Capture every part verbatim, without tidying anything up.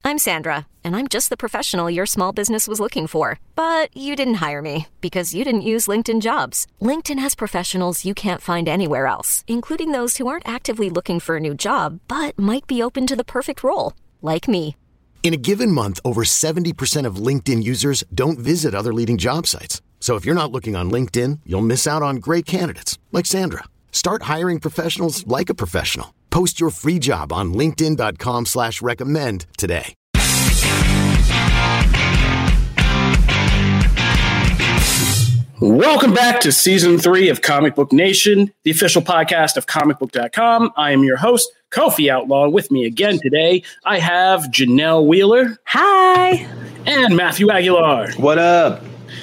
I'm Sandra, and I'm just the professional your small business was looking for. But you didn't hire me because you didn't use LinkedIn Jobs. LinkedIn has professionals you can't find anywhere else, including those who aren't actively looking for a new job, but might be open to the perfect role, like me. In a given month, over seventy percent of LinkedIn users don't visit other leading job sites. So if you're not looking on LinkedIn, you'll miss out on great candidates like Sandra. Start hiring professionals like a professional. Post your free job on linkedin.com slash recommend today. Welcome back to season three of Comic Book Nation, the official podcast of comic book dot com. I am your host, Kofi Outlaw. With me again today, I have Janelle Wheeler. Hi. And Matthew Aguilar. What up?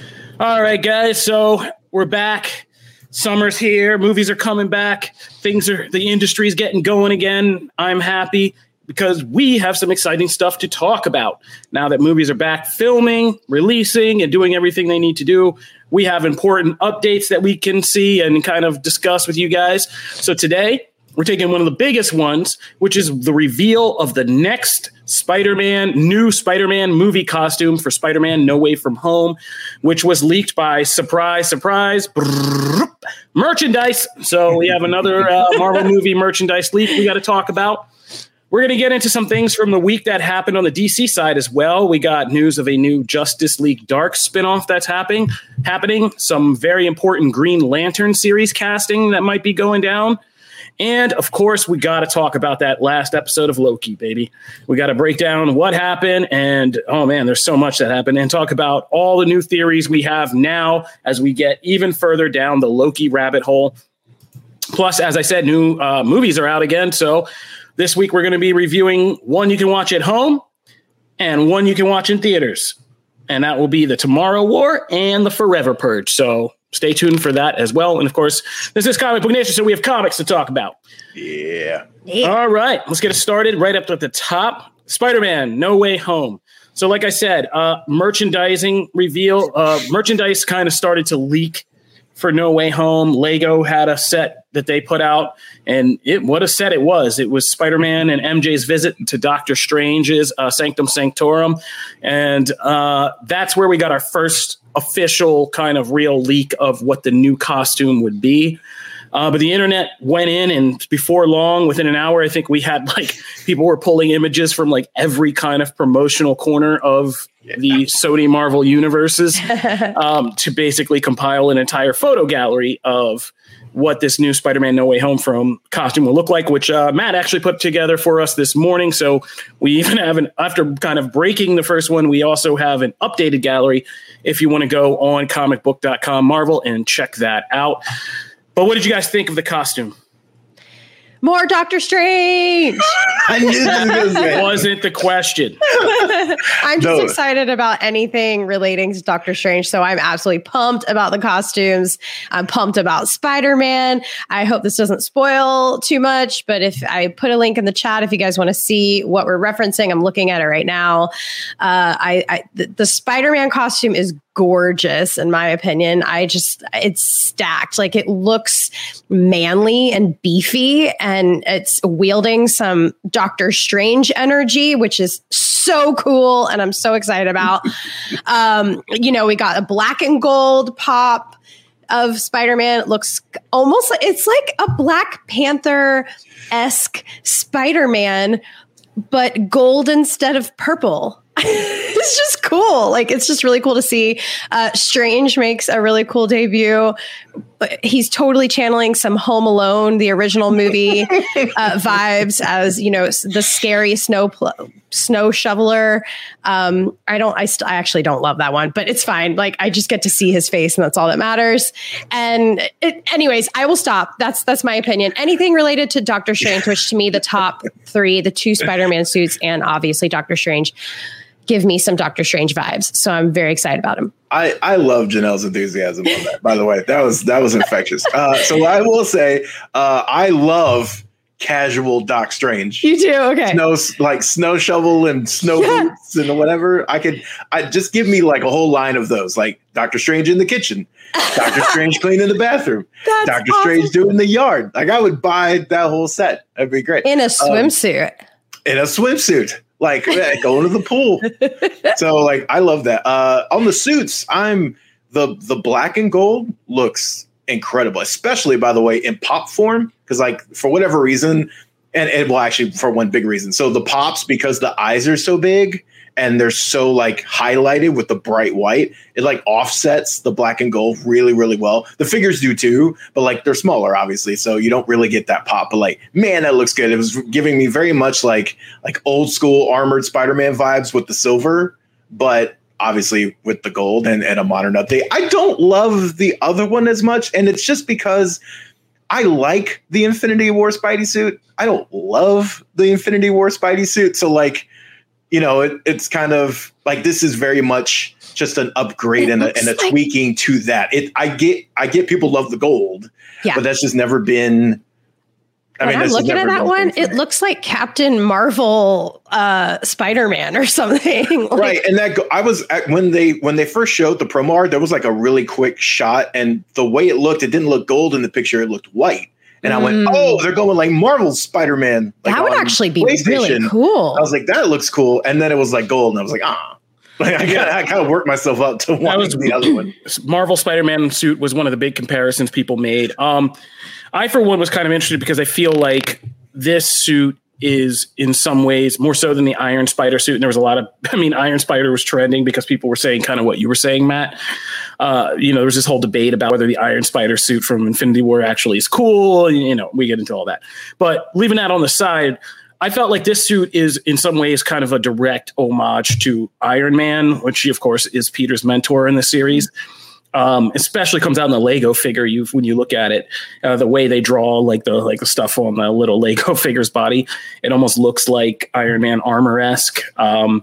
All right, guys. So we're back. Summer's here. Movies are coming back. Things are, the industry's getting going again. I'm happy because we have some exciting stuff to talk about. Now that movies are back filming, releasing, and doing everything they need to do, we have important updates that we can see and kind of discuss with you guys. So today, we're taking one of the biggest ones, which is the reveal of the next Spider-Man, new Spider-Man movie costume for Spider-Man No Way From Home, which was leaked by surprise, surprise, brrr, merchandise. So we have another uh, Marvel movie merchandise leak we got to talk about. We're going to get into some things from the week that happened on the D C side as well. We got news of a new Justice League Dark spinoff that's happening, happening. Some very important Green Lantern series casting that might be going down. And, of course, we got to talk about that last episode of Loki, baby. We got to break down what happened. And, oh, man, there's so much that happened. And talk about all the new theories we have now as we get even further down the Loki rabbit hole. Plus, as I said, new uh, movies are out again. So this week we're going to be reviewing one you can watch at home and one you can watch in theaters. And that will be The Tomorrow War and The Forever Purge. So stay tuned for that as well. And, of course, this is Comic Book Nation, so we have comics to talk about. Yeah. yeah. All right. Let's get it started right up at the top. Spider-Man, No Way Home. So, like I said, uh, merchandising reveal. Uh, merchandise kind of started to leak for No Way Home. Lego had a set that they put out, and it what a set it was. It was Spider-Man and M J's visit to Doctor Strange's uh, Sanctum Sanctorum, and uh, that's where we got our first official kind of real leak of what the new costume would be. Uh, but the internet went in, and before long, within an hour, I think we had like people were pulling images from like every kind of promotional corner of the Sony Marvel universes um, to basically compile an entire photo gallery of what this new Spider-Man No Way Home from costume will look like, which uh, Matt actually put together for us this morning. So we even have an, after kind of breaking the first one, we also have an updated gallery if you want to go on comic book dot com Marvel and check that out. But what did you guys think of the costume? More Doctor Strange. I knew this was It wasn't the question. I'm just No. excited about anything relating to Doctor Strange. So I'm absolutely pumped about the costumes. I'm pumped about Spider-Man. I hope this doesn't spoil too much, but if I put a link in the chat, if you guys want to see what we're referencing, I'm looking at it right now. Uh, I, I the, the Spider-Man costume is gorgeous, in my opinion. I just, it's stacked. Like, it looks manly and beefy, and it's wielding some Doctor Strange energy, which is so cool, and I'm so excited about. um, you know, we got a black and gold pop of Spider-Man. It looks almost like, it's like a Black Panther-esque Spider-Man, but gold instead of purple. It's just cool. Like, it's just really cool to see. Uh, Strange makes a really cool debut. He's totally channeling some Home Alone, the original movie uh, vibes, as, you know, the scary snow pl- snow shoveler. Um, I don't, I, st- I actually don't love that one, but it's fine. Like, I just get to see his face, and that's all that matters. And it, anyways, I will stop. That's that's my opinion. Anything related to Doctor Strange, which to me, the top three, the two Spider-Man suits, and obviously Doctor Strange, give me some Doctor Strange vibes. So I'm very excited about him. I, I love Janelle's enthusiasm on that, by the way. That was that was infectious. Uh, so I will say, uh, I love casual Doc Strange. You do? Okay. Snow, like snow shovel and snow Yeah. boots and whatever. I could, I just give me like a whole line of those, like Doctor Strange in the kitchen, Doctor Strange cleaning the bathroom, That's Doctor awesome. Strange doing the yard. Like, I would buy that whole set. That'd be great. In a Um, swimsuit. in a swimsuit. like going to the pool. So like, I love that. Uh, on the suits, I'm the the black and gold looks incredible, especially by the way in pop form, because like for whatever reason, and, and well actually for one big reason. So the pops, because the eyes are so big and they're so like highlighted with the bright white, it like offsets the black and gold really, really well. The figures do too, but like they're smaller, obviously, so you don't really get that pop. But like, man, that looks good. It was giving me very much like like old school armored Spider-Man vibes with the silver, but obviously with the gold and, and a modern update. I don't love the other one as much, and it's just because I like the Infinity War Spidey suit. I don't love the Infinity War Spidey suit. So like, you know, it, it's kind of like this is very much just an upgrade it and a, and a like, tweaking to that. It I get I get people love the gold, yeah. but that's just never been. I when mean, I'm looking at that one, it looks like Captain Marvel, uh, Spider-Man or something. Like, right, and that I was at, when they when they first showed the promo art, there was like a really quick shot, and the way it looked, it didn't look gold in the picture; it looked white. And mm. I went, "Oh, they're going like Marvel's Spider-Man." Like, that would actually be really cool. I was like, "That looks cool," and then it was like gold, and I was like, "Ah." Like, I, kinda, I kind of worked myself up to want the other one. Marvel Spider-Man suit was one of the big comparisons people made. Um, I, for one, was kind of interested because I feel like this suit is in some ways more so than the Iron Spider suit. And there was a lot of, I mean, Iron Spider was trending because people were saying kind of what you were saying, Matt. Uh, you know, there was this whole debate about whether the Iron Spider suit from Infinity War actually is cool. You know, we get into all that. But leaving that on the side, I felt like this suit is in some ways kind of a direct homage to Iron Man, which of course is Peter's mentor in the series. Um, especially comes out in the Lego figure. You when you look at it, uh, the way they draw like the like the stuff on the little Lego figure's body, it almost looks like Iron Man armor-esque. Um,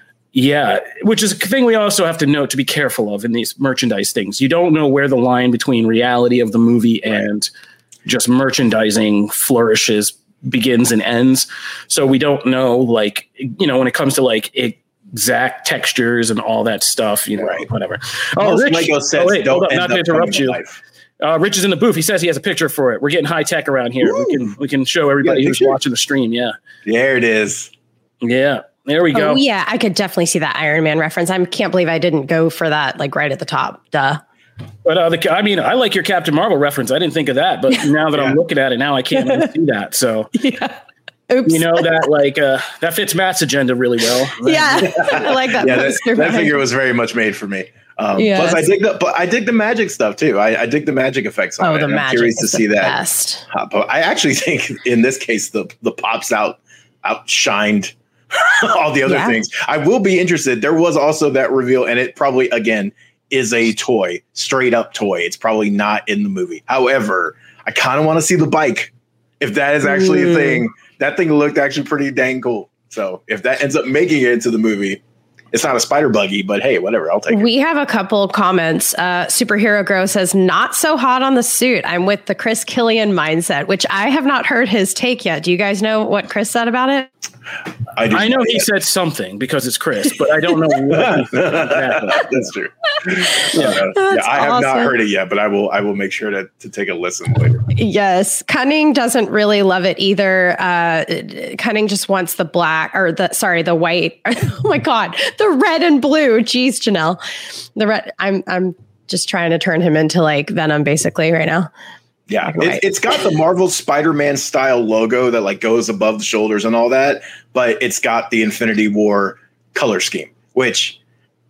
yeah, which is a thing we also have to note to be careful of in these merchandise things. You don't know where the line between reality of the movie and just merchandising flourishes begins and ends. So we don't know, like, you know, when it comes to like exact textures and all that stuff, you know, right. whatever. Oh, Most Rich, Lego sets oh, wait, don't up, end not up to interrupt you. Uh, Rich is in the booth. He says he has a picture for it. We're getting high tech around here. Woo! We can we can show everybody who's watching the stream. Yeah, there it is. Yeah, there we go. Oh, yeah, I could definitely see that Iron Man reference. I can't believe I didn't go for that, like right at the top. Duh. But uh, the, I mean, I like your Captain Marvel reference. I didn't think of that, but now that yeah. I'm looking at it now, I can't unsee that. So yeah. Oops. You know that like uh, that fits Matt's agenda really well. Right? Yeah, I like that. Yeah, that, that figure was very much made for me. Um, yes. Plus, I dig the but I dig the magic stuff too. I, I dig the magic effects. On oh, it. the I'm magic! Curious to see that. Best. I actually think in this case the the pops out outshined all the other yeah. things. I will be interested. There was also that reveal, and it probably again is a toy, straight up toy. It's probably not in the movie. However, I kind of want to see the bike. If that is actually mm. a thing. That thing looked actually pretty dang cool. So if that ends up making it into the movie, it's not a spider buggy, but hey, whatever, I'll take it. We have a couple of comments. Uh, Superhero Grow says, not so hot on the suit. I'm with the Chris Killian mindset, which I have not heard his take yet. Do you guys know what Chris said about it? I, I know he said something because it's Chris, but I don't know what he said. That's true. Yeah. Uh, yeah, I have awesome. not heard it yet, but I will. I will make sure to, to take a listen later. Yes, Cunning doesn't really love it either. Uh, Cunning just wants the black or the sorry, the white. Oh my god, the red and blue. Jeez, Janelle, the red. I'm I'm just trying to turn him into like Venom, basically, right now. Yeah, it, it's got the Marvel Spider-Man style logo that like goes above the shoulders and all that, but it's got the Infinity War color scheme, which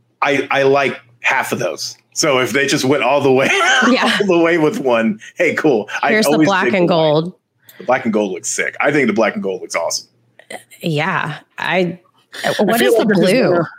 I I like half of those. So if they just went all the way, yeah. all the way with one, hey, cool. Here's I the black and gold. White. The black and gold looks sick. I think the black and gold looks awesome. Yeah, I. What I is the like blue? Is,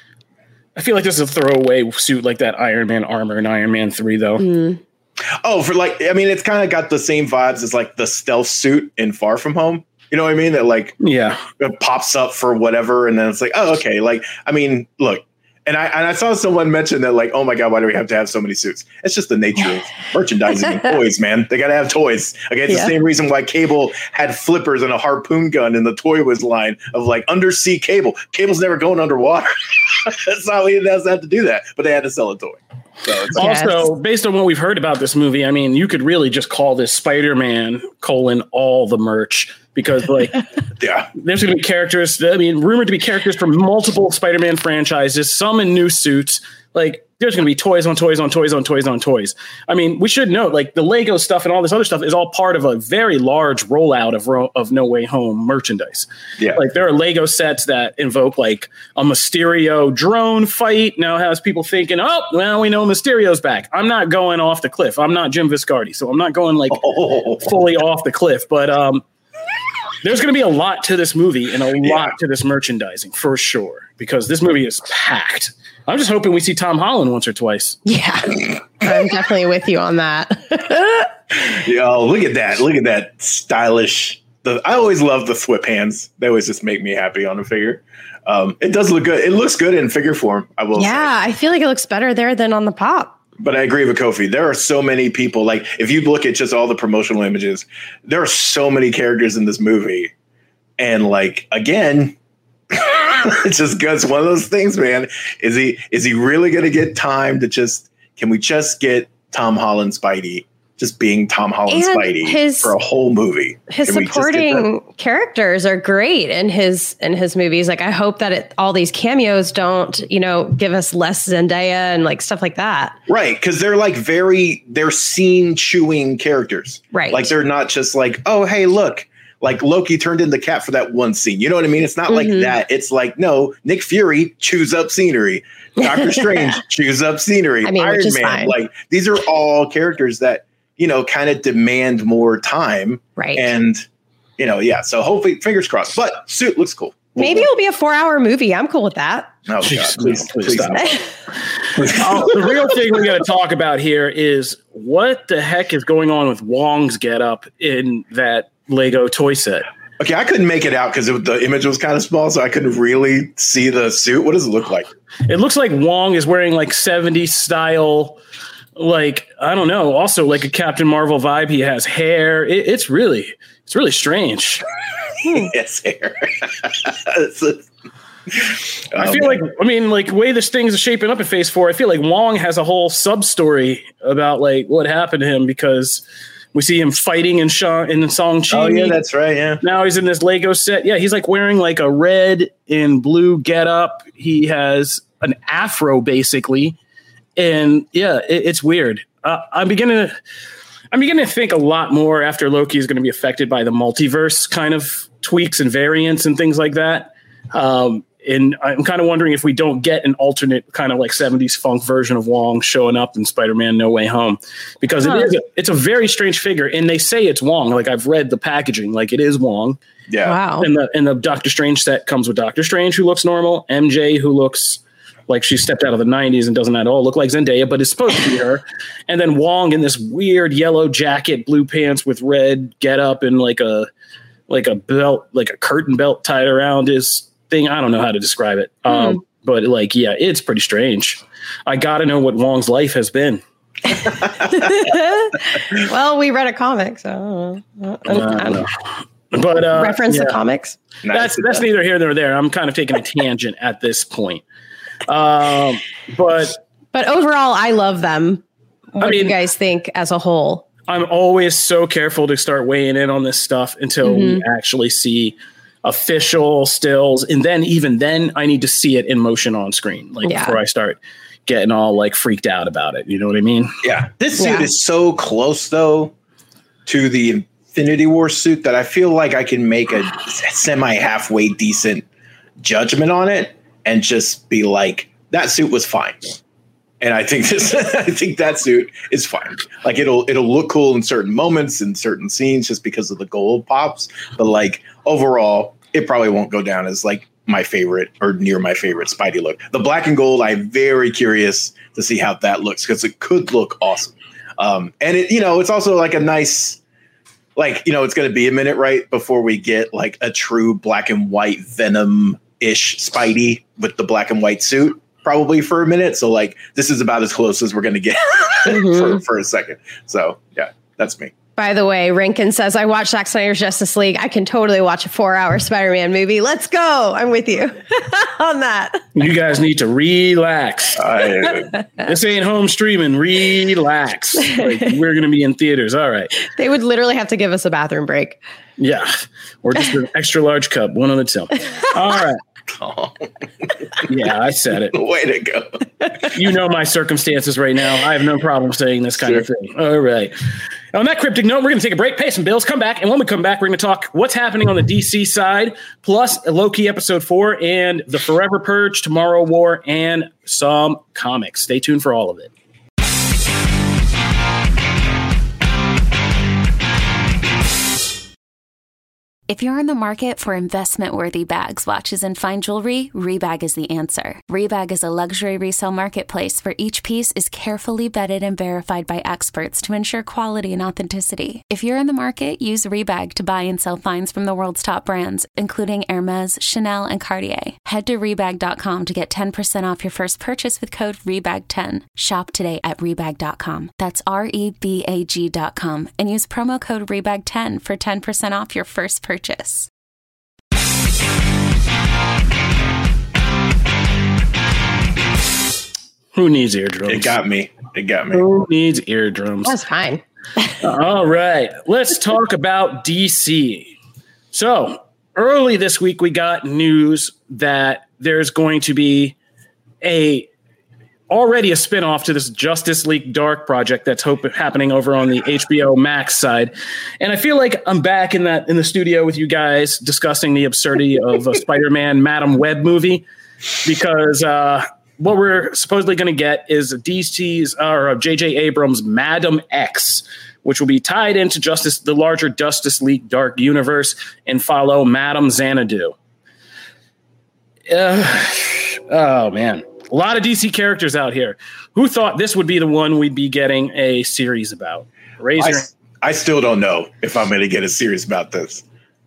I feel like this is a throwaway suit like that Iron Man armor in Iron Man three, though. Mm. Oh, for like, I mean, it's kind of got the same vibes as like the stealth suit in Far From Home. You know what I mean? That like, yeah, it pops up for whatever, and then it's like, oh, okay. Like, I mean, look, and I and I saw someone mention that like, oh my god, why do we have to have so many suits? It's just the nature of merchandising and toys, man. They got to have toys. Okay, it's yeah. the same reason why Cable had flippers and a harpoon gun in the Toy Wiz line of like undersea Cable. Cable's never going underwater. That's not he doesn't have to do that, but they had to sell a toy. So it's also, yes. based on what we've heard about this movie, I mean, you could really just call this Spider-Man colon all the merch because like yeah, there's going to be characters. I mean, rumored to be characters from multiple Spider-Man franchises, some in new suits. Like there's going to be toys on toys on toys on toys on toys. I mean, we should note like the Lego stuff and all this other stuff is all part of a very large rollout of ro- of No Way Home merchandise. Yeah, like there are Lego sets that invoke like a Mysterio drone fight. Now has people thinking, oh, well, we know Mysterio's back. I'm not going off the cliff. I'm not Jim Viscardi, so I'm not going like oh. fully off the cliff. But um, there's going to be a lot to this movie and a lot yeah. to this merchandising for sure, because this movie is packed. I'm just hoping we see Tom Holland once or twice. Yeah, I'm definitely with you on that. Yo, look at that. Look at that stylish. The, I always love the whip hands. They always just make me happy on a figure. Um, it does look good. It looks good in figure form, I will yeah, say. I feel like it looks better there than on the pop. But I agree with Kofi. There are so many people. Like, if you look at just all the promotional images, there are so many characters in this movie. And, like, again... it's just it's one of those things, man. Is he is he really going to get time to just? Can we just get Tom Holland Spidey just being Tom Holland and Spidey his, for a whole movie? His can supporting characters are great in his in his movies. Like I hope that it, all these cameos don't you know give us less Zendaya and like stuff like that. Right, because they're like very they're scene chewing characters. Right, like they're not just like, oh hey look. Like Loki turned into Cat for that one scene. You know what I mean? It's not mm-hmm. like that. It's like, no, Nick Fury chews up scenery. Doctor Strange chews up scenery. I mean, Iron which is Man. fine. Like these are all characters that, you know, kind of demand more time. Right. And, you know, yeah. So hopefully, fingers crossed. But suit looks cool. Maybe it'll be a four hour movie. I'm cool with that. Oh, Jeez, God, please, please, please stop. oh, the real thing we got to talk about here is what the heck is going on with Wong's getup in that Lego toy set. Okay, I couldn't make it out because the image was kind of small, so I couldn't really see the suit. What does it look like? It looks like Wong is wearing like seventies style, like, I don't know, also like a Captain Marvel vibe. He has hair. It, it's really, it's really strange. Yes, hair. It's a, I oh, feel man. like, I mean, like way this thing is shaping up in phase four, I feel like Wong has a whole sub story about like what happened to him because we see him fighting in Sha- in Shang-Chi. Oh, yeah, that's right. Yeah. Now he's in this Lego set. Yeah, he's like wearing like a red and blue getup. He has an afro basically. And yeah, it, it's weird. Uh, I'm beginning to I'm beginning to think a lot more after Loki is going to be affected by the multiverse kind of tweaks and variants and things like that. Um, and I'm kind of wondering if we don't get an alternate kind of like seventies funk version of Wong showing up in Spider-Man No Way Home, because huh. it is a, it's a very strange figure. And they say it's Wong. Like I've read the packaging, like it is Wong. Yeah. Wow. And the, and the Doctor Strange set comes with Doctor Strange, who looks normal. M J, who looks like she stepped out of the nineties and doesn't at all look like Zendaya, but is supposed to be her. And then Wong in this weird yellow jacket, blue pants with red getup and like a, like a belt, like a curtain belt tied around his thing. I don't know how to describe it. Hmm. Um, but like, yeah, it's pretty strange. I got to know what Wong's life has been. Well, we read a comic, so uh, I don't know. But uh, reference yeah. the comics. That's that's neither here nor there. I'm kind of taking a tangent at this point. Um, but but overall, I love them. What I mean, do you guys think as a whole? I'm always so careful to start weighing in on this stuff until mm-hmm. we actually see official stills, and then even then, I need to see it in motion on screen, like yeah. before I start getting all like freaked out about it. You know what I mean? Yeah, this suit yeah. is so close though to the Infinity War suit that I feel like I can make a semi halfway decent judgment on it and just be like, that suit was fine. And I think this, I think that suit is fine. Like it'll, it'll look cool in certain moments, in certain scenes, just because of the gold pops. But like overall, it probably won't go down as like my favorite or near my favorite Spidey look. The black and gold, I'm very curious to see how that looks because it could look awesome. Um, and it, you know, it's also like a nice, like, you know, it's going to be a minute, right, before we get like a true black and white Venom-ish Spidey with the black and white suit. Probably for a minute. So like this is about as close as we're going to get mm-hmm. for, for a second. So yeah, that's me. By the way, Rankin says, I watched Zack Snyder's Justice League. I can totally watch a four-hour Spider-Man movie. Let's go. I'm with you on that. You guys need to relax. I, this ain't home streaming. Relax. Like, we're going to be in theaters. All right. They would literally have to give us a bathroom break. Yeah. Or just an extra large cup. One on the till. All right. Oh. Yeah, I said it. Way to go. You know my circumstances right now. I have no problem saying this kind sure. of thing. All right. On that cryptic note, we're going to take a break, pay some bills, come back, and when we come back, we're going to talk what's happening on the D C side, plus Loki episode four and the Forever Purge, Tomorrow War, and some comics. Stay tuned for all of it. If you're in the market for investment-worthy bags, watches, and fine jewelry, Rebag is the answer. Rebag is a luxury resale marketplace where each piece is carefully vetted and verified by experts to ensure quality and authenticity. If you're in the market, use Rebag to buy and sell finds from the world's top brands, including Hermes, Chanel, and Cartier. Head to Rebag dot com to get ten percent off your first purchase with code Rebag ten. Shop today at Rebag dot com. That's R E B A G dot com and use promo code Rebag ten for ten percent off your first purchase. Purchase. Who needs eardrums? It got me. It got me. Who needs eardrums? That's fine. All right. Let's talk about D C. So early this week, we got news that there's going to be a already a spinoff to this Justice League Dark project that's hope happening over on the H B O Max side. And I feel like I'm back in that in the studio with you guys discussing the absurdity of a Spider-Man Madam Web movie, because uh, what we're supposedly going to get is D C's or J J Abrams' Madam X, which will be tied into Justice, the larger Justice League Dark universe, and follow Madam Xanadu. Uh, oh, man. A lot of D C characters out here. Who thought this would be the one we'd be getting a series about? Razor. I, I still don't know if I'm going to get a series about this.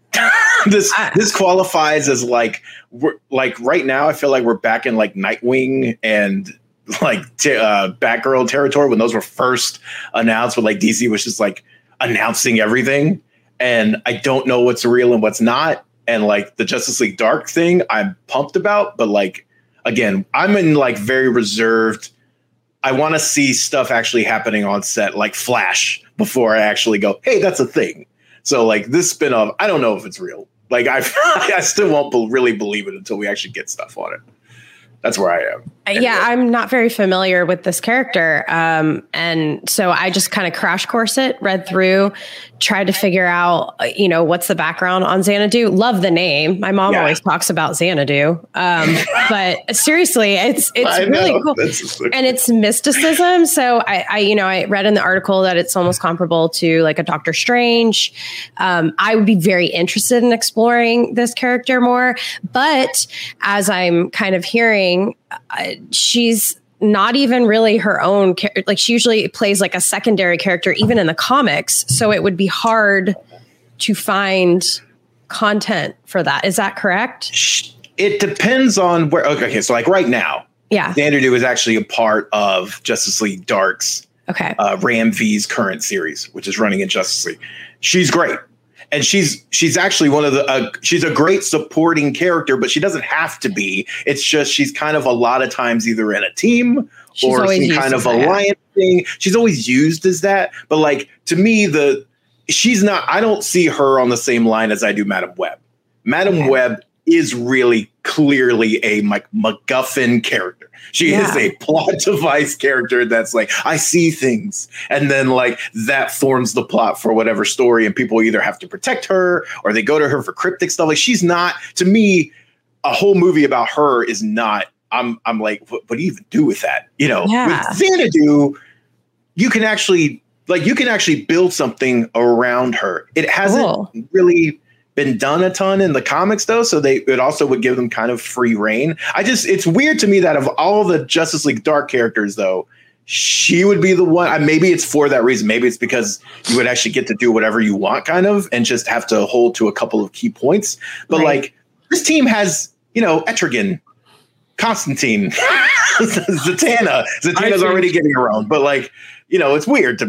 this this qualifies as like we're, like right now. I feel like we're back in like Nightwing and like t- uh, Batgirl territory when those were first announced. When like D C was just like announcing everything, and I don't know what's real and what's not. And like the Justice League Dark thing, I'm pumped about, but like. Again, I'm in like very reserved. I want to see stuff actually happening on set, like Flash, before I actually go, hey, that's a thing. So like this spinoff, I don't know if it's real. Like I, I still won't be- really believe it until we actually get stuff on it. That's where I am. Anyway. Yeah, I'm not very familiar with this character. Um, and so I just kind of crash course it, read through, tried to figure out, you know, what's the background on Xanadu. Love the name. My mom yeah. always talks about Xanadu. Um, but seriously, it's it's I really know. cool. So and it's mysticism. So I, I, you know, I read in the article that it's almost comparable to like a Doctor Strange. Um, I would be very interested in exploring this character more. But as I'm kind of hearing, uh, she's not even really her own char- like she usually plays like a secondary character even in the comics, so it would be hard to find content for that. Is that correct? It depends on where. Okay, okay so like right now, yeah, Xanadu is actually a part of Justice League Dark's okay uh, Ram V's current series, which is running in Justice League. She's great. And she's she's actually one of the uh, she's a great supporting character, but she doesn't have to be. It's just she's kind of a lot of times either in a team she's or some kind of alliance thing. She's always used as that. But like to me, the she's not. I don't see her on the same line as I do Madam Web. Madam okay. Web is really clearly a like MacGuffin character. She yeah. is a plot device character that's like, I see things. And then like that forms the plot for whatever story. And people either have to protect her or they go to her for cryptic stuff. Like she's not, to me, a whole movie about her is not, I'm I'm like, what, what do you even do with that? You know, yeah. with Xanadu, you can actually, like you can actually build something around her. It hasn't cool. really been done a ton in the comics though, so they it also would give them kind of free reign. I just it's weird to me that of all the Justice League Dark characters though, she would be the one. Maybe it's for that reason. Maybe it's because you would actually get to do whatever you want kind of and just have to hold to a couple of key points. But right. like this team has, you know, Etrigan, Constantine, Zatanna. Zatanna's already getting her own, but like, you know, it's weird to me.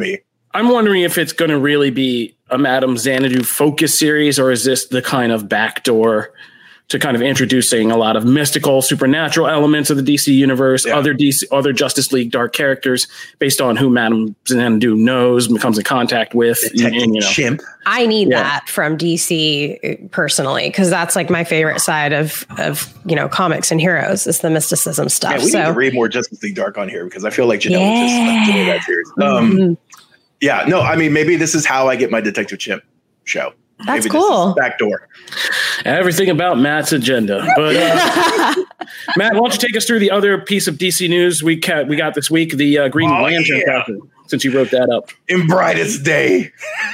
I'm wondering if it's going to really be a Madame Xanadu focus series, or is this the kind of backdoor to kind of introducing a lot of mystical, supernatural elements of the D C universe, yeah. other D C, other Justice League dark characters based on who Madame Xanadu knows, becomes in contact with. And, and, you know. Chimp. I need Yeah. that from D C personally, because that's like my favorite side of, of, you know, comics and heroes is the mysticism stuff. Yeah, we so need to read more Justice League Dark on here because I feel like Janelle Yeah. just like, doing that series. Um, Mhm. Yeah, no, I mean, maybe this is how I get my Detective Chimp show. That's maybe cool. This is backdoor. Everything about Matt's agenda. But uh, Matt, why don't you take us through the other piece of D C news we ca- we got this week, the uh, Green Oh, Lantern yeah. casting, since you wrote that up. In brightest day.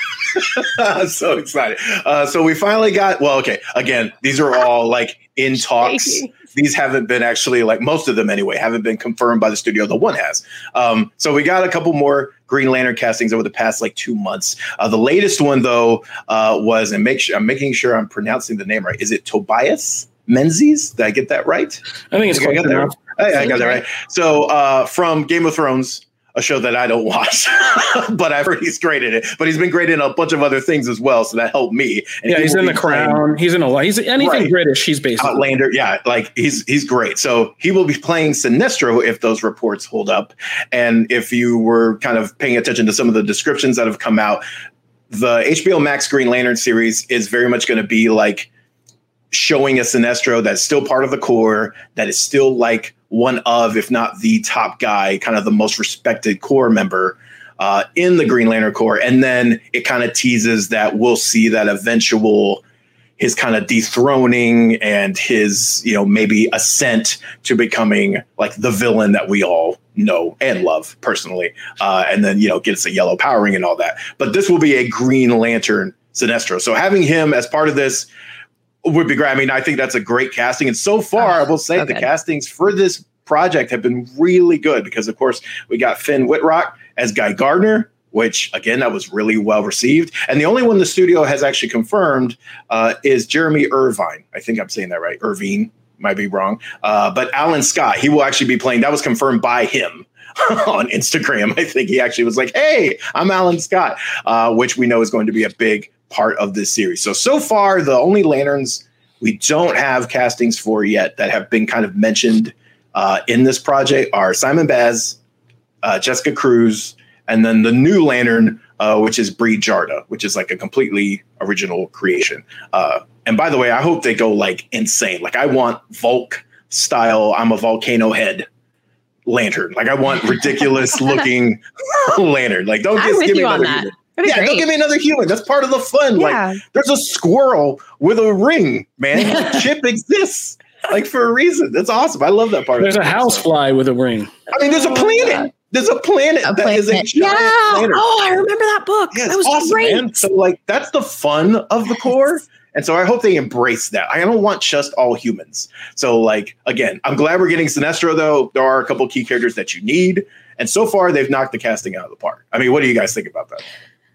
So excited. Uh, so we finally got, well, okay, again, these are all like in talks. These haven't been actually, like most of them anyway, haven't been confirmed by the studio. The one has. Um, so we got a couple more Green Lantern castings over the past like two months. Uh, the latest one, though, uh, was, and make sure, I'm making sure I'm pronouncing the name right. Is it Tobias Menzies? Did I get that right? I think it's I, close got that enough. right. I, I got that right. So uh, from Game of Thrones, a show that I don't watch, but I've heard he's great in it. But he's been great in a bunch of other things as well, so that helped me. And Yeah, he he's will in The be playing Crown. He's in a lot. He's anything Right. British. He's basically Outlander. Yeah, like he's he's great. So he will be playing Sinestro if those reports hold up. And if you were kind of paying attention to some of the descriptions that have come out, the H B O Max Green Lantern series is very much going to be like showing a Sinestro that's still part of the core, that is still like one of, if not the top guy, kind of the most respected core member uh, in the Green Lantern Corps. And then it kind of teases that we'll see that eventual, his kind of dethroning and his, you know, maybe ascent to becoming like the villain that we all know and love personally. Uh, and then, you know, gets a yellow powering and all that. But this will be a Green Lantern Sinestro. So having him as part of this would be great. I mean, I think that's a great casting. And so far, Oh, I will say so the good. castings for this project have been really good because, of course, we got Finn Wittrock as Guy Gardner, which, again, that was really well received. And the only one the studio has actually confirmed uh, is Jeremy Irvine. I think I'm saying that right. Irvine, might be wrong. Uh, but Alan Scott, he will actually be playing. That was confirmed by him on Instagram. I think he actually was like, hey, I'm Alan Scott, uh, which we know is going to be a big part of this series. So, so far, the only Lanterns we don't have castings for yet that have been kind of mentioned uh, in this project are Simon Baz, uh, Jessica Cruz, and then the new Lantern, uh, which is Bree Jarda, which is like a completely original creation. Uh, and by the way, I hope they go like insane. Like I want Volk style, I'm a volcano head Lantern. Like I want ridiculous looking Lantern. Like don't I'm just with give me you on another that. human. That'd be Yeah, great. don't give me another human. That's part of the fun. Yeah. Like there's a squirrel with a ring, man. Chip exists. Like for a reason. That's awesome. I love that part. There's of a it. housefly with a ring. I mean, there's a planet. There's a planet A that is a planet. giant Yeah. planet. Oh, I remember that book. Yeah, that it's was awesome, great. man. So like that's the fun of the core. And so I hope they embrace that. I don't want just all humans. So like again, I'm glad we're getting Sinestro though. There are a couple key characters that you need. And so far they've knocked the casting out of the park. I mean, what do you guys think about that?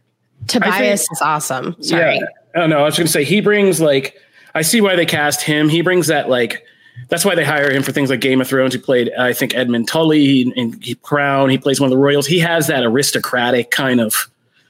Tobias is awesome. Sorry. Yeah. Oh no, I was going to say he brings like I see why they cast him. He brings that like that's why they hire him for things like Game of Thrones. He played I think Edmund Tully in, in Crown. He plays one of the royals. He has that aristocratic kind of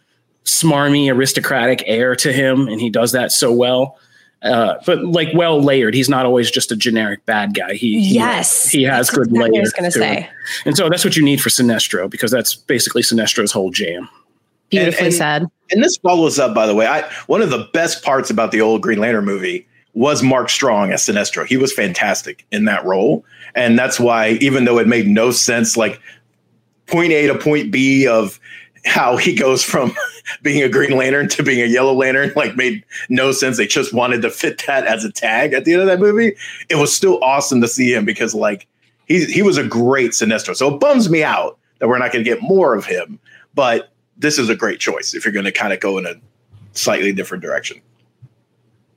smarmy aristocratic air to him, and he does that so well. Uh, but like well layered. He's not always just a generic bad guy. He, he Yes. he has That's good exactly what I layers. was gonna to say. him. And so that's what you need for Sinestro because that's basically Sinestro's whole jam. Beautifully and, said. And this follows up, by the way. I one of the best parts about the old Green Lantern movie was Mark Strong as Sinestro. He was fantastic in that role. And that's why, even though it made no sense, like point A to point B of how he goes from being a Green Lantern to being a Yellow Lantern, like made no sense. They just wanted to fit that as a tag at the end of that movie. It was still awesome to see him because like he, he was a great Sinestro. So it bums me out that we're not going to get more of him. But this is a great choice if you're going to kind of go in a slightly different direction.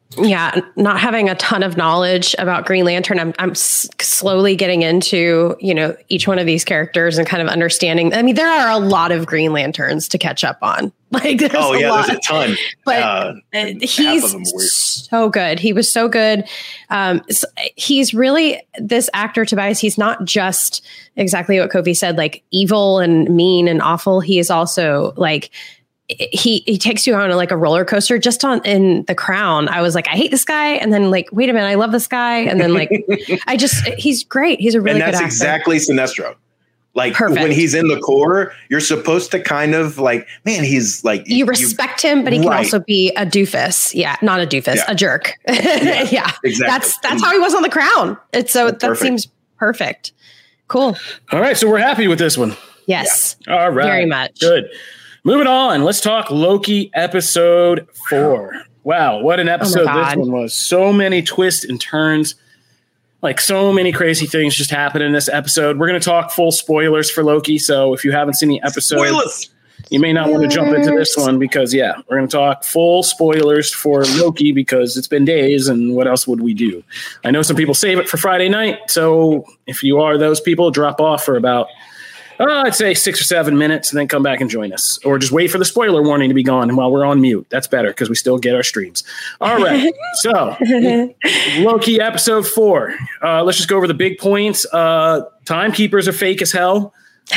Yeah, not having a ton of knowledge about Green Lantern, I'm I'm s- slowly getting into, you know, each one of these characters and kind of understanding. I mean, there are a lot of Green Lanterns to catch up on. Like, there's oh a yeah, lot. there's a ton. But uh, he's so good. He was so good. Um, so he's really this actor, Tobias. He's not just exactly what Kofi said, like evil and mean and awful. He is also like. He he takes you on like a roller coaster. Just on in The Crown, I was like, I hate this guy, and then like, wait a minute, I love this guy, and then like, I just he's great. He's a really and that's good actor. exactly Sinestro. Like Perfect. When he's in the core, you're supposed to kind of like, man, he's like you, you respect you, him, but he right. can also be a doofus. Yeah, not a doofus, yeah. a jerk. Yeah, yeah, exactly. That's that's how he was on The Crown. It's so that's that perfect. seems perfect. Cool. All right, so we're happy with this one. Yes. Yeah. All right. Very much. Good. Moving on, let's talk Loki episode four. Wow, what an episode oh this one was. So many twists and turns. Like so many crazy things just happened in this episode. We're going to talk full spoilers for Loki. So if you haven't seen the episode, spoilers. You may not want to jump into this one because, yeah, we're going to talk full spoilers for Loki because it's been days and what else would we do? I know some people save it for Friday night. So if you are those people, drop off for about Uh, I'd say six or seven minutes and then come back and join us. Or just wait for the spoiler warning to be gone while we're on mute. That's better because we still get our streams. All right. So, Loki episode four. Uh, let's just go over the big points. Uh, timekeepers are fake as hell.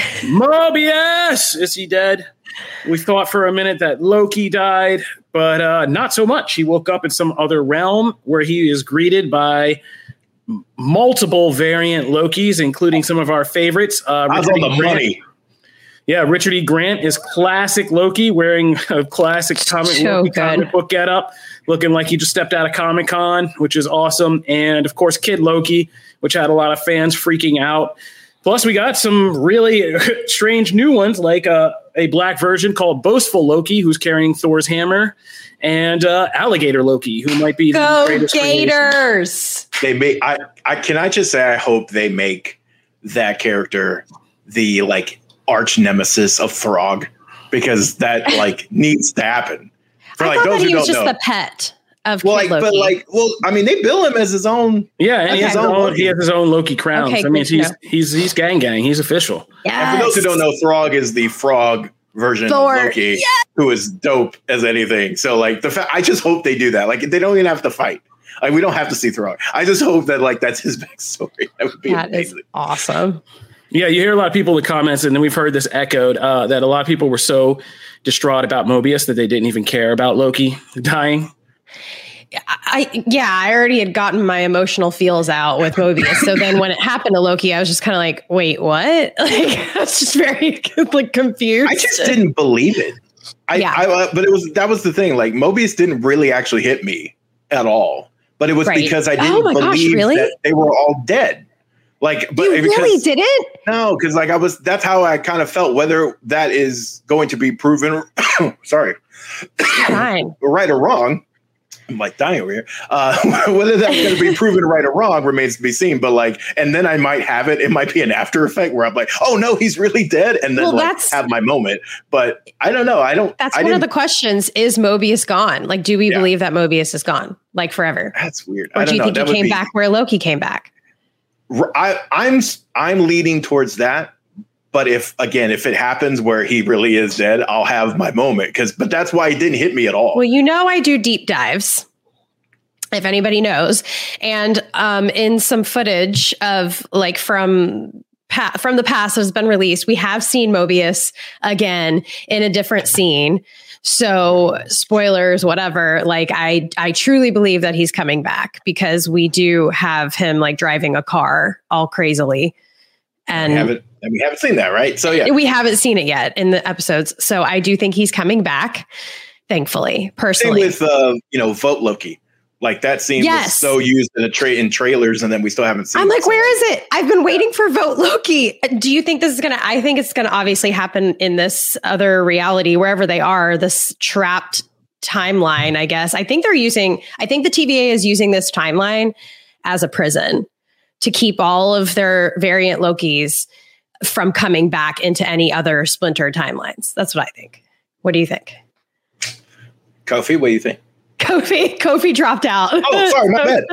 Mobius! Is he dead? We thought for a minute that Loki died, but uh, not so much. He woke up in some other realm where he is greeted by multiple variant Lokis, including some of our favorites. Uh, How's all the money? Yeah, Richard E. Grant is classic Loki, wearing a classic comic, so Loki comic book getup, looking like he just stepped out of Comic Con, which is awesome. And of course, Kid Loki, which had a lot of fans freaking out. Plus, we got some really strange new ones, like uh, a black version called Boastful Loki, who's carrying Thor's hammer, and uh, Alligator Loki, who might be Go the greatest Gators. They make. I. I can I just say I hope they make that character the like arch nemesis of Throg, because that like needs to happen. For I like thought those that who he was don't just know. the pet of Well, Kid like, Loki. but like, well, I mean, they bill him as his own. Yeah, and he, has his own own, he has his own Loki crowns. Okay, I mean, good to he's know. he's he's gang gang. He's official. Yes. And for those who don't know, Throg is the frog version Thor. of Loki, Yes. who is dope as anything. So like the fact, I just hope they do that. Like they don't even have to fight. Like we don't have to see Throg. I just hope that like that's his backstory. That would be That amazing. is awesome. Yeah, you hear a lot of people in the comments, and then we've heard this echoed uh, that a lot of people were so distraught about Mobius that they didn't even care about Loki dying. I yeah, I already had gotten my emotional feels out with Mobius. So then when it happened to Loki, I was just kind of like, wait, what? Like I was just very like confused. I just didn't believe it. I, Yeah. I uh, but it was that was the thing. Like Mobius didn't really actually hit me at all. But it was Right. because I Oh didn't my gosh, believe really? that they were all dead. Like, but You because, really didn't? No, because like I was. That's how I kind of felt. Whether that is going to be proven, sorry, Fine. right or wrong. I'm like dying over here. Uh, whether that's going to be proven right or wrong remains to be seen. But like, and then I might have it. It might be an after effect where I'm like, oh no, he's really dead, and then Well, like that's- have my moment. But I don't know. I don't. That's I one of didn't- the questions. Is Mobius gone? Like, do we Yeah. believe that Mobius is gone? Like forever? That's weird. Or I do don't you know. think That he would came be- back where Loki came back? I, I'm I'm leading towards that, but if again if it happens where he really is dead, I'll have my moment. Because but that's why it didn't hit me at all. Well, you know, I do deep dives, if anybody knows, and um, in some footage of like from pa- from the past that has been released, we have seen Mobius again in a different scene. So spoilers, whatever. Like I, I truly believe that he's coming back because we do have him like driving a car all crazily, and we haven't and we haven't seen that, right? So yeah, we haven't seen it yet in the episodes. So I do think he's coming back. Thankfully, same personally. with uh, you know Vote Loki. Like that scene was Yes. so used in a tra- in trailers, and then we still haven't seen. I'm it. like, where is it? I've been waiting for Vote Loki. Do you think this is going to, I think it's going to obviously happen in this other reality, wherever they are, this trapped timeline, I guess. I think they're using, I think the T V A is using this timeline as a prison to keep all of their variant Lokis from coming back into any other splinter timelines. That's what I think. What do you think? Kofi, what do you think? Kofi, Kofi dropped out. Oh, sorry, my bad.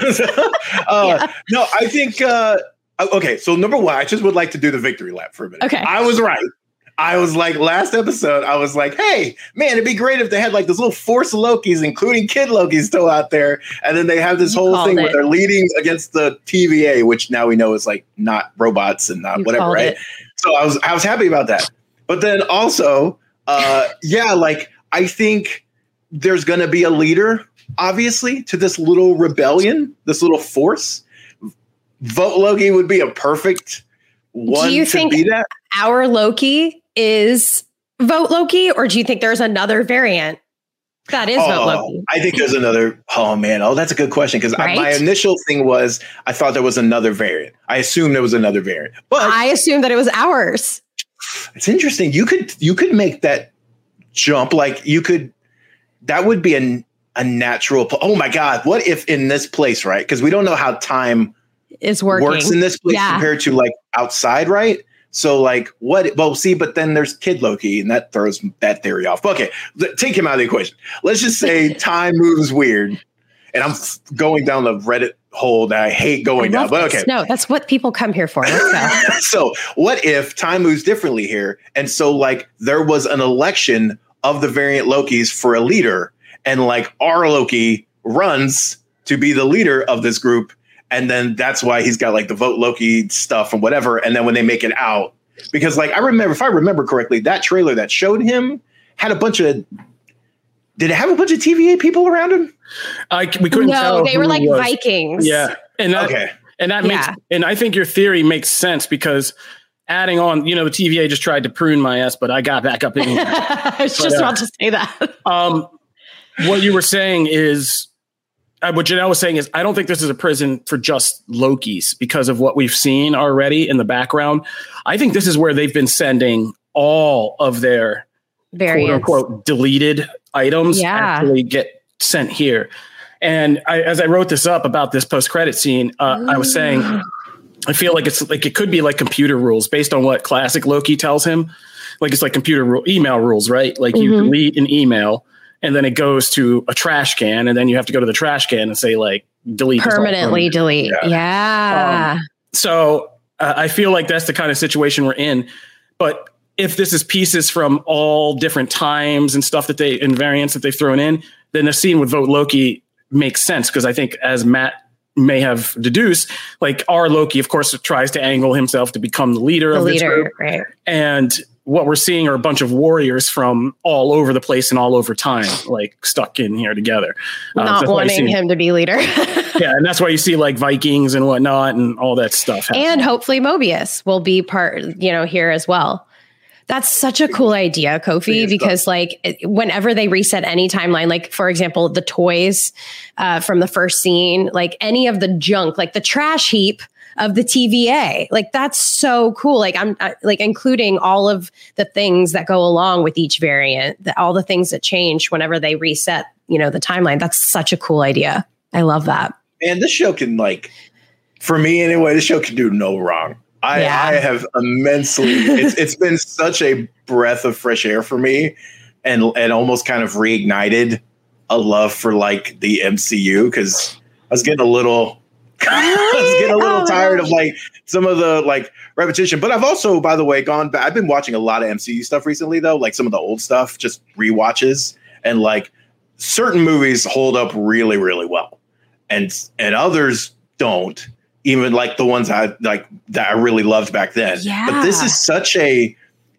uh, yeah. No, I think, uh, okay, so number one, I just would like to do the victory lap for a minute. Okay. I was right. I was like, last episode, I was like, hey, man, it'd be great if they had like this little force of Lokis, including Kid Loki still out there. And then they have this you whole thing it. where they're leading against the T V A, which now we know is like not robots and not you whatever, right? It. So I was I was happy about that. But then also, uh, yeah, like I think there's going to be a leader, obviously, to this little rebellion, this little force. Vote Loki would be a perfect one do you to think be that. Our Loki is Vote Loki, or do you think there's another variant that is oh, Vote Loki? I think there's another. Oh, man. Oh, that's a good question. Because right? my initial thing was I thought there was another variant. I assumed there was another variant. But I assumed that it was ours. It's interesting. You could you could make that jump. Like you could. That would be a, a natural. Oh, my God. What if in this place, right? Because we don't know how time is working. works in this place yeah. compared to like outside, right? So like what? Well, see, but then there's Kid Loki, and that throws that theory off. But okay, take him out of the equation. Let's just say time moves weird, and I'm going down the Reddit hole that I hate going I down. But okay, no, that's what people come here for. Let's go. So what if time moves differently here? And so like there was an election of the variant Lokis for a leader, and like our Loki runs to be the leader of this group. And then that's why he's got like the Vote Loki stuff and whatever. And then when they make it out, because like I remember, if I remember correctly, that trailer that showed him had a bunch of. Did it have a bunch of T V A people around him? I we couldn't no, tell. No, they were like was. Vikings. Yeah, and that, okay, and that makes yeah. and I think your theory makes sense because adding on, you know, the T V A just tried to prune my ass, but I got back up in here. I was just but, uh, about to say that. um, what you were saying is. Uh, what Janelle was saying is, I don't think this is a prison for just Lokis because of what we've seen already in the background. I think this is where they've been sending all of their Variants. quote unquote deleted items yeah. actually get sent here. And I, as I wrote this up about this post credit scene, uh, I was saying, I feel like it's like it could be like computer rules based on what classic Loki tells him. Like it's like computer rule, email rules, right? Like mm-hmm. you delete an email. And then it goes to a trash can, and then you have to go to the trash can and say like delete permanently delete. Yeah. yeah. Um, so uh, I feel like that's the kind of situation we're in. But if this is pieces from all different times and stuff that they and variants that they've thrown in, then the scene with Vote Loki makes sense because I think as Matt may have deduced, like our Loki, of course, tries to angle himself to become the leader the of leader, this group, right? And what we're seeing are a bunch of warriors from all over the place and all over time, like stuck in here together. Not uh, wanting him to be leader. Yeah. And that's why you see like Vikings and whatnot and all that stuff happening. And hopefully Mobius will be part, you know, here as well. That's such a cool idea, Kofi, because like whenever they reset any timeline, like for example, the toys uh, from the first scene, like any of the junk, like the trash heap of the T V A, like that's so cool. Like I'm I, like including all of the things that go along with each variant, the, all the things that change whenever they reset, you know, the timeline. That's such a cool idea. I love that. And this show can like, for me anyway, this show can do no wrong. I, yeah. I have immensely, it's, it's been such a breath of fresh air for me and, and almost kind of reignited a love for like the M C U. Cause I was getting a little, I was getting a little oh, tired of like some of the like repetition, but I've also, by the way, gone back. I've been watching a lot of M C U stuff recently though. Like some of the old stuff, just rewatches, and like certain movies hold up really, really well. And, and others don't. Even like the ones I like that I really loved back then. Yeah. But this is such a,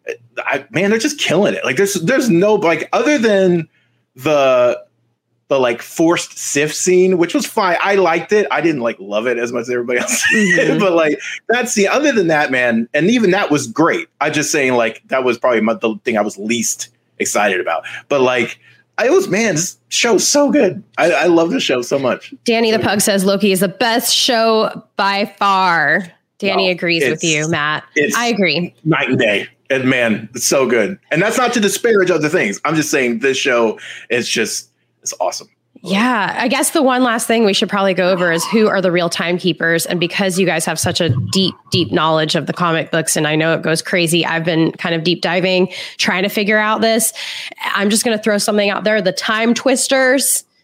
I, man, they're just killing it. Like there's, there's no, like other than the, the like forced Sif scene, which was fine. I liked it. I didn't like love it as much as everybody else did, mm-hmm. but like that scene, other than that, man, and even that was great. I just saying like, that was probably my, the thing I was least excited about, but like, I was, man, this show's so good. I, I love this show so much. Danny the Pug says Loki is the best show by far. Danny wow. agrees with you, Matt. I agree. Night and day. And man, it's so good. And that's not to disparage other things. I'm just saying this show is just, it's awesome. Yeah, I guess the one last thing we should probably go over is who are the real timekeepers. And because you guys have such a deep, deep knowledge of the comic books, and I know it goes crazy, I've been kind of deep diving, trying to figure out this. I'm just going to throw something out there. The Time Twisters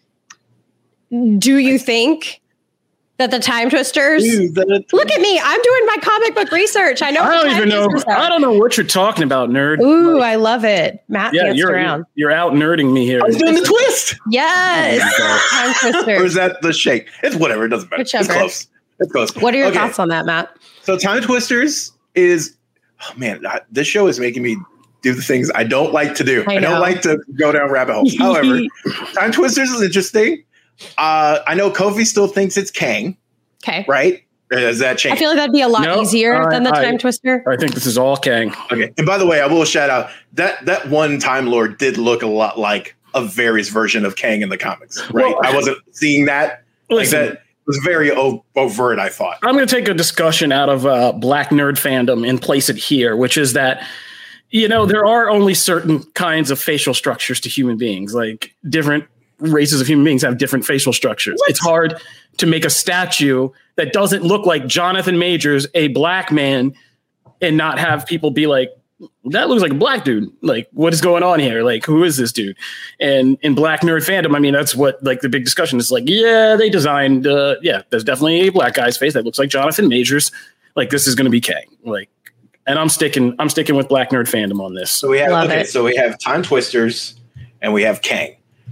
do you think that the Time Twisters? Dude, that- Look at me! I'm doing my comic book research. I know. I what don't the even Time know. Twisters are. I don't know what you're talking about, nerd. Ooh, I love it. Matt yeah, danced you're, around. you're you're out nerding me here. I was doing the twist. Yes, Time Or Twisters. is that the shake? It's whatever. It doesn't matter. Whichever. It's close. It's close. What are your Okay. thoughts on that, Matt? So Time Twisters is, oh man, I- this show is making me do the things I don't like to do. I I, know. don't like to go down rabbit holes. However, Time Twisters is interesting. Uh, I know Kofi still thinks it's Kang, Okay. right? Or Does that I change? feel like that'd be a lot No, easier uh, than the I- Time Twister. I think this is all Kang. Okay. And by the way, I will shout out that that one Time Lord did look a lot like a various version of Kang in the comics, right? Well, I wasn't seeing that. Like Listen. that was very o- overt, I thought. I'm going to take a discussion out of uh, Black Nerd Fandom and place it here, which is that, you know, there are only certain kinds of facial structures to human beings. Like different races of human beings have different facial structures. What? It's hard to make a statue that doesn't look like Jonathan Majors, a black man, and not have people be like, that looks like a black dude. Like, what is going on here? Like, who is this dude? And in Black Nerd Fandom, I mean, that's what like the big discussion is like, yeah, they designed, uh, yeah, there's definitely a black guy's face that looks like Jonathan Majors. Like, this is going to be Kang. Like, and I'm sticking, I'm sticking with Black Nerd Fandom on this. So we have Love okay, it. so we have Time Twisters and we have Kang.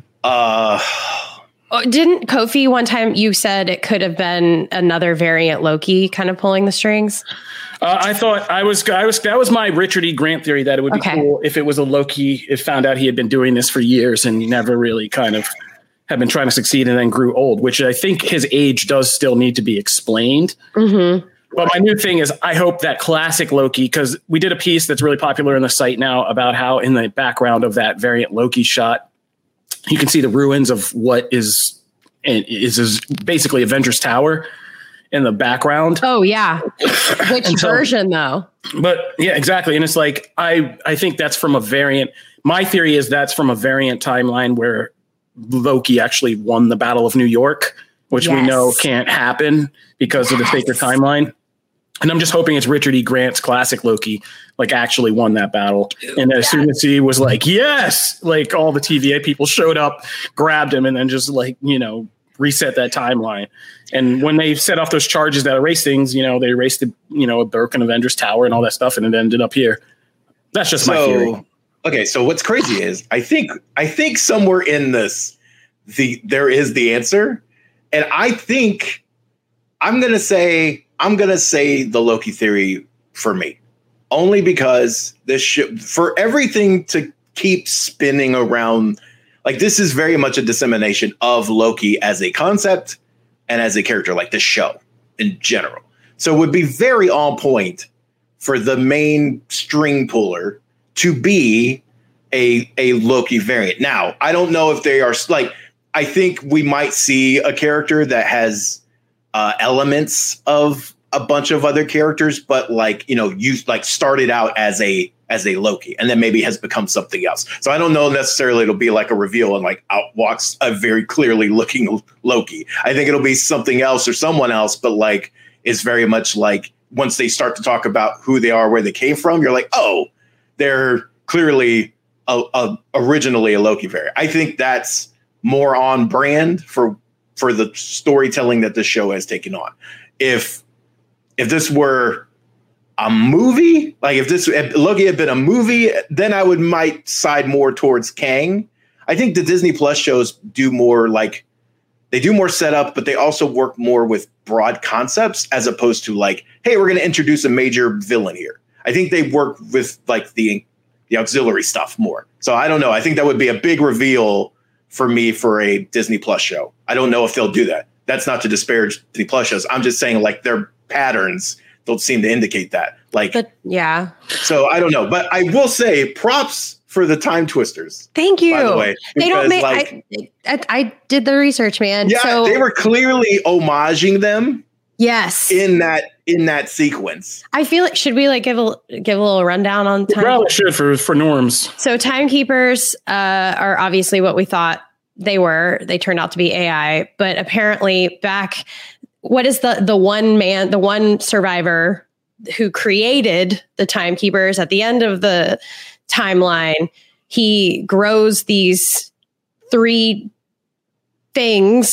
Uh Oh, didn't Kofi one time you said it could have been another variant Loki kind of pulling the strings? Uh, I thought I was, I was, that was my Richard E. Grant theory that it would be Okay. cool if it was a Loki. It found out he had been doing this for years and never really kind of had been trying to succeed and then grew old, which I think his age does still need to be explained. Mm-hmm. But my new thing is I hope that classic Loki, because we did a piece that's really popular on the site now about how in the background of that variant Loki shot, you can see the ruins of what is is, is basically Avengers Tower in the background. Oh yeah. Which And so- version though? But yeah, exactly. And it's like, I, I think that's from a variant. My theory is that's from a variant timeline where Loki actually won the Battle of New York, which we Yes. know can't happen because of the sacred timeline. And I'm just hoping it's Richard E. Grant's classic Loki, like actually won that battle. And as soon as he was like, yes, like all the T V A people showed up, grabbed him, and then just like, you know, reset that timeline. And when they set off those charges that erase things, you know, they erased the, you know, a Broken Avengers Tower and all that stuff, and it ended up here. That's just my theory. so okay, so what's crazy is I think I think somewhere in this the there is the answer. And I think I'm gonna say I'm gonna say the Loki theory for me. Only because this should for everything to keep spinning around, like this is very much a dissemination of Loki as a concept and as a character, like this show in general. So it would be very on point for the main string puller to be a a Loki variant. Now, I don't know if they are like I think we might see a character that has uh, elements of a bunch of other characters, but like, you know, you like started out as a as a Loki and then maybe has become something else. So I don't know necessarily it'll be like a reveal and like out walks a very clearly looking Loki. I think it'll be something else or someone else, but like it's very much like once they start to talk about who they are, where they came from, you're like, oh, they're clearly a, a, originally a Loki variant. I think that's more on brand for for the storytelling that this show has taken on. If if this were a movie, like if this if Loki had been a movie, then I would might side more towards Kang. I think the Disney Plus shows do more like they do more setup, but they also work more with broad concepts as opposed to like, hey, we're going to introduce a major villain here. I think they work with like the the auxiliary stuff more. So I don't know. I think that would be a big reveal for me for a Disney Plus show. I don't know if they'll do that. That's not to disparage Disney Plus shows. I'm just saying like their patterns don't seem to indicate that. Like, But yeah. so I don't know. But I will say props for the Time Twisters. Thank you. By the way, They don't because, make like, I, I I did the research, man. yeah, so they were clearly homaging them yes. in that in that sequence. I feel like should we like give a give a little rundown on time? Probably should for, for norms. So timekeepers uh, are obviously what we thought they were. They turned out to be A I, but apparently back, what is the the one man, the one survivor who created the timekeepers at the end of the timeline? He grows these three things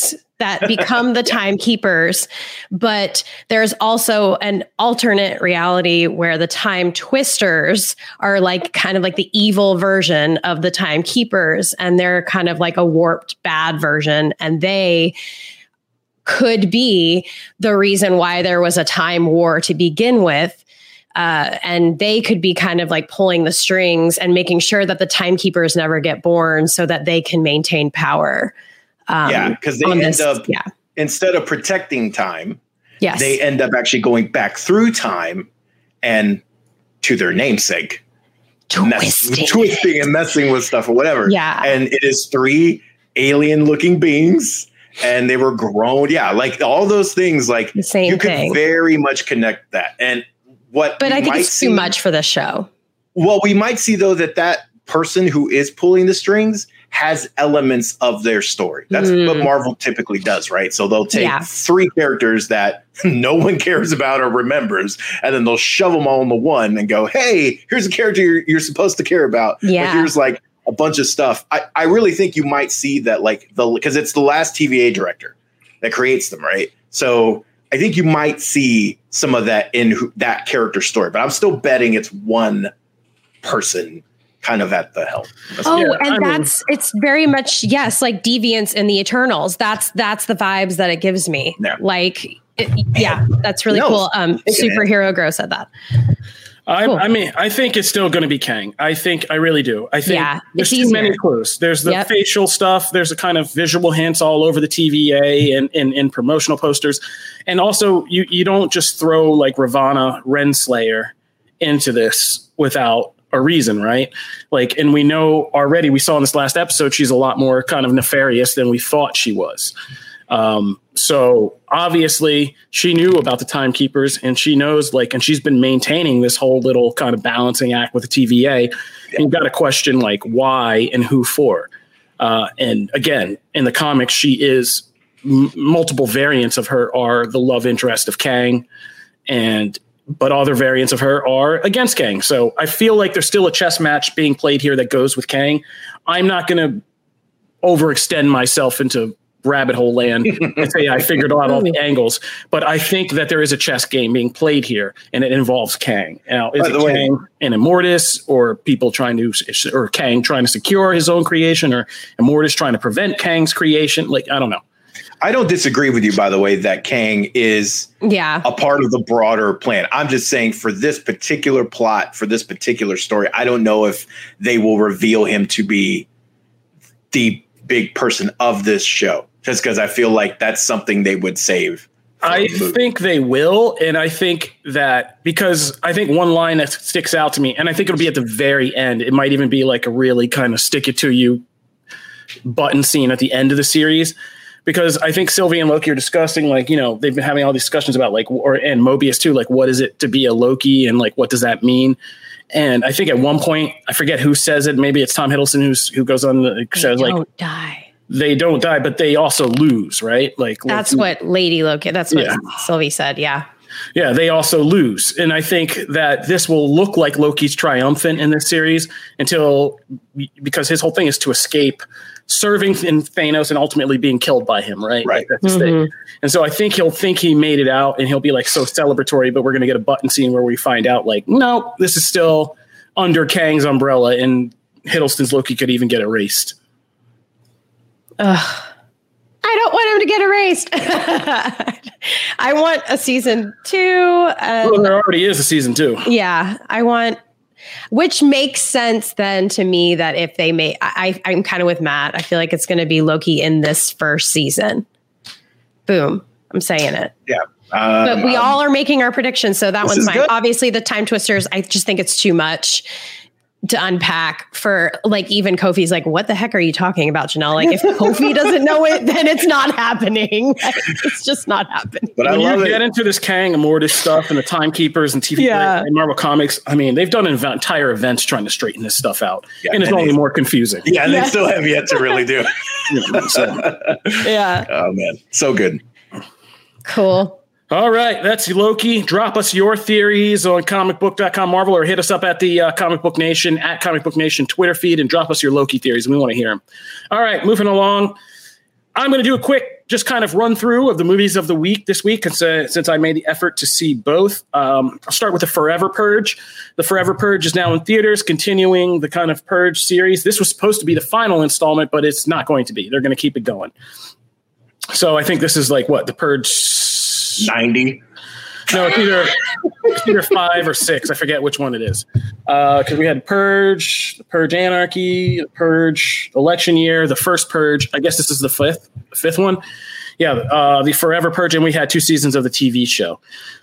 that become the timekeepers. But there's also an alternate reality where the time twisters are like kind of like the evil version of the timekeepers. And they're kind of like a warped bad version. And they could be the reason why there was a time war to begin with. Uh, and they could be kind of like pulling the strings and making sure that the timekeepers never get born so that they can maintain power. Um, yeah, because they end this, up, yeah. instead of protecting time, yes. they end up actually going back through time and to their namesake. Twisting. Mess, twisting and messing with stuff or whatever. Yeah. And it is three alien looking beings. And they were grown. Yeah, like all those things, like the same you could thing. very much connect that. And what But we I think might it's see, too much for the show. Well, we might see, though, that that person who is pulling the strings has elements of their story. That's Mm. what Marvel typically does, right? So they'll take Yeah. three characters that no one cares about or remembers, and then they'll shove them all into one and go, hey, here's a character you're, you're supposed to care about. Yeah. But here's like a bunch of stuff. I, I really think you might see that, like, the because it's the last T V A director that creates them, right? So I think you might see some of that in who, that character story, but I'm still betting it's one person kind of at the helm. That's Oh, Yeah, and I mean- that's it's very much yes, like Deviants in the Eternals. That's that's the vibes that it gives me. Yeah. Like, it, yeah, that's really No, cool. Um, thinking it. Superhero Grow said that. I, Cool. I mean, I think it's still going to be Kang. I think, I really do. I think Yeah, there's it's too many easier. clues. There's the Yep. facial stuff. There's a kind of visual hints all over the T V A and in and promotional posters. And also, you, you don't just throw like Ravonna Renslayer into this without a reason, right? Like, and we know already, we saw in this last episode, she's a lot more kind of nefarious than we thought she was. Um, so obviously she knew about the timekeepers and she knows like, and she's been maintaining this whole little kind of balancing act with the T V A. And you've got to question like why and who for. Uh, and again, in the comics, she is m- multiple variants of her are the love interest of Kang, and but other variants of her are against Kang. So I feel like there's still a chess match being played here that goes with Kang. I'm not going to overextend myself into rabbit hole land and say I figured out all the angles, but I think that there is a chess game being played here, and it involves Kang. Now, is By it the way- Kang and Immortus, or people trying to, or Kang trying to secure his own creation, or Immortus trying to prevent Kang's creation? Like, I don't know. I don't disagree with you, by the way, that Kang is Yeah. a part of the broader plan. I'm just saying for this particular plot, for this particular story, I don't know if they will reveal him to be the big person of this show, just because I feel like that's something they would save. for I the movie. think they will. And I think that because I think one line that sticks out to me, and I think it'll be at the very end, it might even be like a really kind of stick it to you button scene at the end of the series. Because I think Sylvie and Loki are discussing, like, you know, they've been having all these discussions about like, or and Mobius too, like, what is it to be a Loki, and like, what does that mean? And I think at one point, I forget who says it. Maybe it's Tom Hiddleston who's who goes on the says They like, don't die. they don't die, but they also lose, right? Like That's Loki- what Lady Loki. That's what Yeah. Sylvie said. Yeah. Yeah, they also lose. And I think that this will look like Loki's triumphant in this series until, because his whole thing is to escape serving in Thanos and ultimately being killed by him, right? Right. Like, that's his thing. And so I think he'll think he made it out and he'll be like so celebratory, but we're going to get a button scene where we find out like, no, this is still under Kang's umbrella and Hiddleston's Loki could even get erased. Ugh. I don't want him to get erased. I want a season two. And Well, there already is a season two. yeah, I want, which makes sense then to me that if they may, I, I'm kind of with Matt. I feel like it's going to be Loki in this first season. Boom. I'm saying it. Yeah. Um, But we um, all are making our predictions, so that This one's is fine. good. Obviously, the time twisters, I just think it's too much to unpack for, like, even Kofi's like, what the heck are you talking about, Janelle? Like, if Kofi doesn't know it, then it's not happening. It's just not happening. But I When love you it. get into this Kang Immortus stuff and the Timekeepers and T V Yeah. and Marvel Comics, I mean, they've done ev- entire events trying to straighten this stuff out, Yeah, and it's and only they- more confusing. Yeah, and Yeah. they still have yet to really do. You know, so. Yeah. Oh man, so good. Cool. All right, that's Loki. Drop us your theories on comic book dot com Marvel, or hit us up at the uh, Comic Book Nation, at Comic Book Nation Twitter feed, and drop us your Loki theories. We want to hear them. All right, moving along. I'm going to do a quick, just kind of run through of the movies of the week this week, since, uh, since I made the effort to see both. Um, I'll start with The Forever Purge. The Forever Purge is now in theaters, continuing the kind of Purge series. This was supposed to be the final installment, but it's not going to be. They're going to keep it going. So I think this is like what, the Purge ninety. No, it's either, it's either five or six. I forget which one it is. Because uh, we had Purge, Purge Anarchy, Purge Election Year, the first Purge. I guess this is the fifth, the fifth one. Yeah, uh, the Forever Purge, and we had two seasons of the T V show.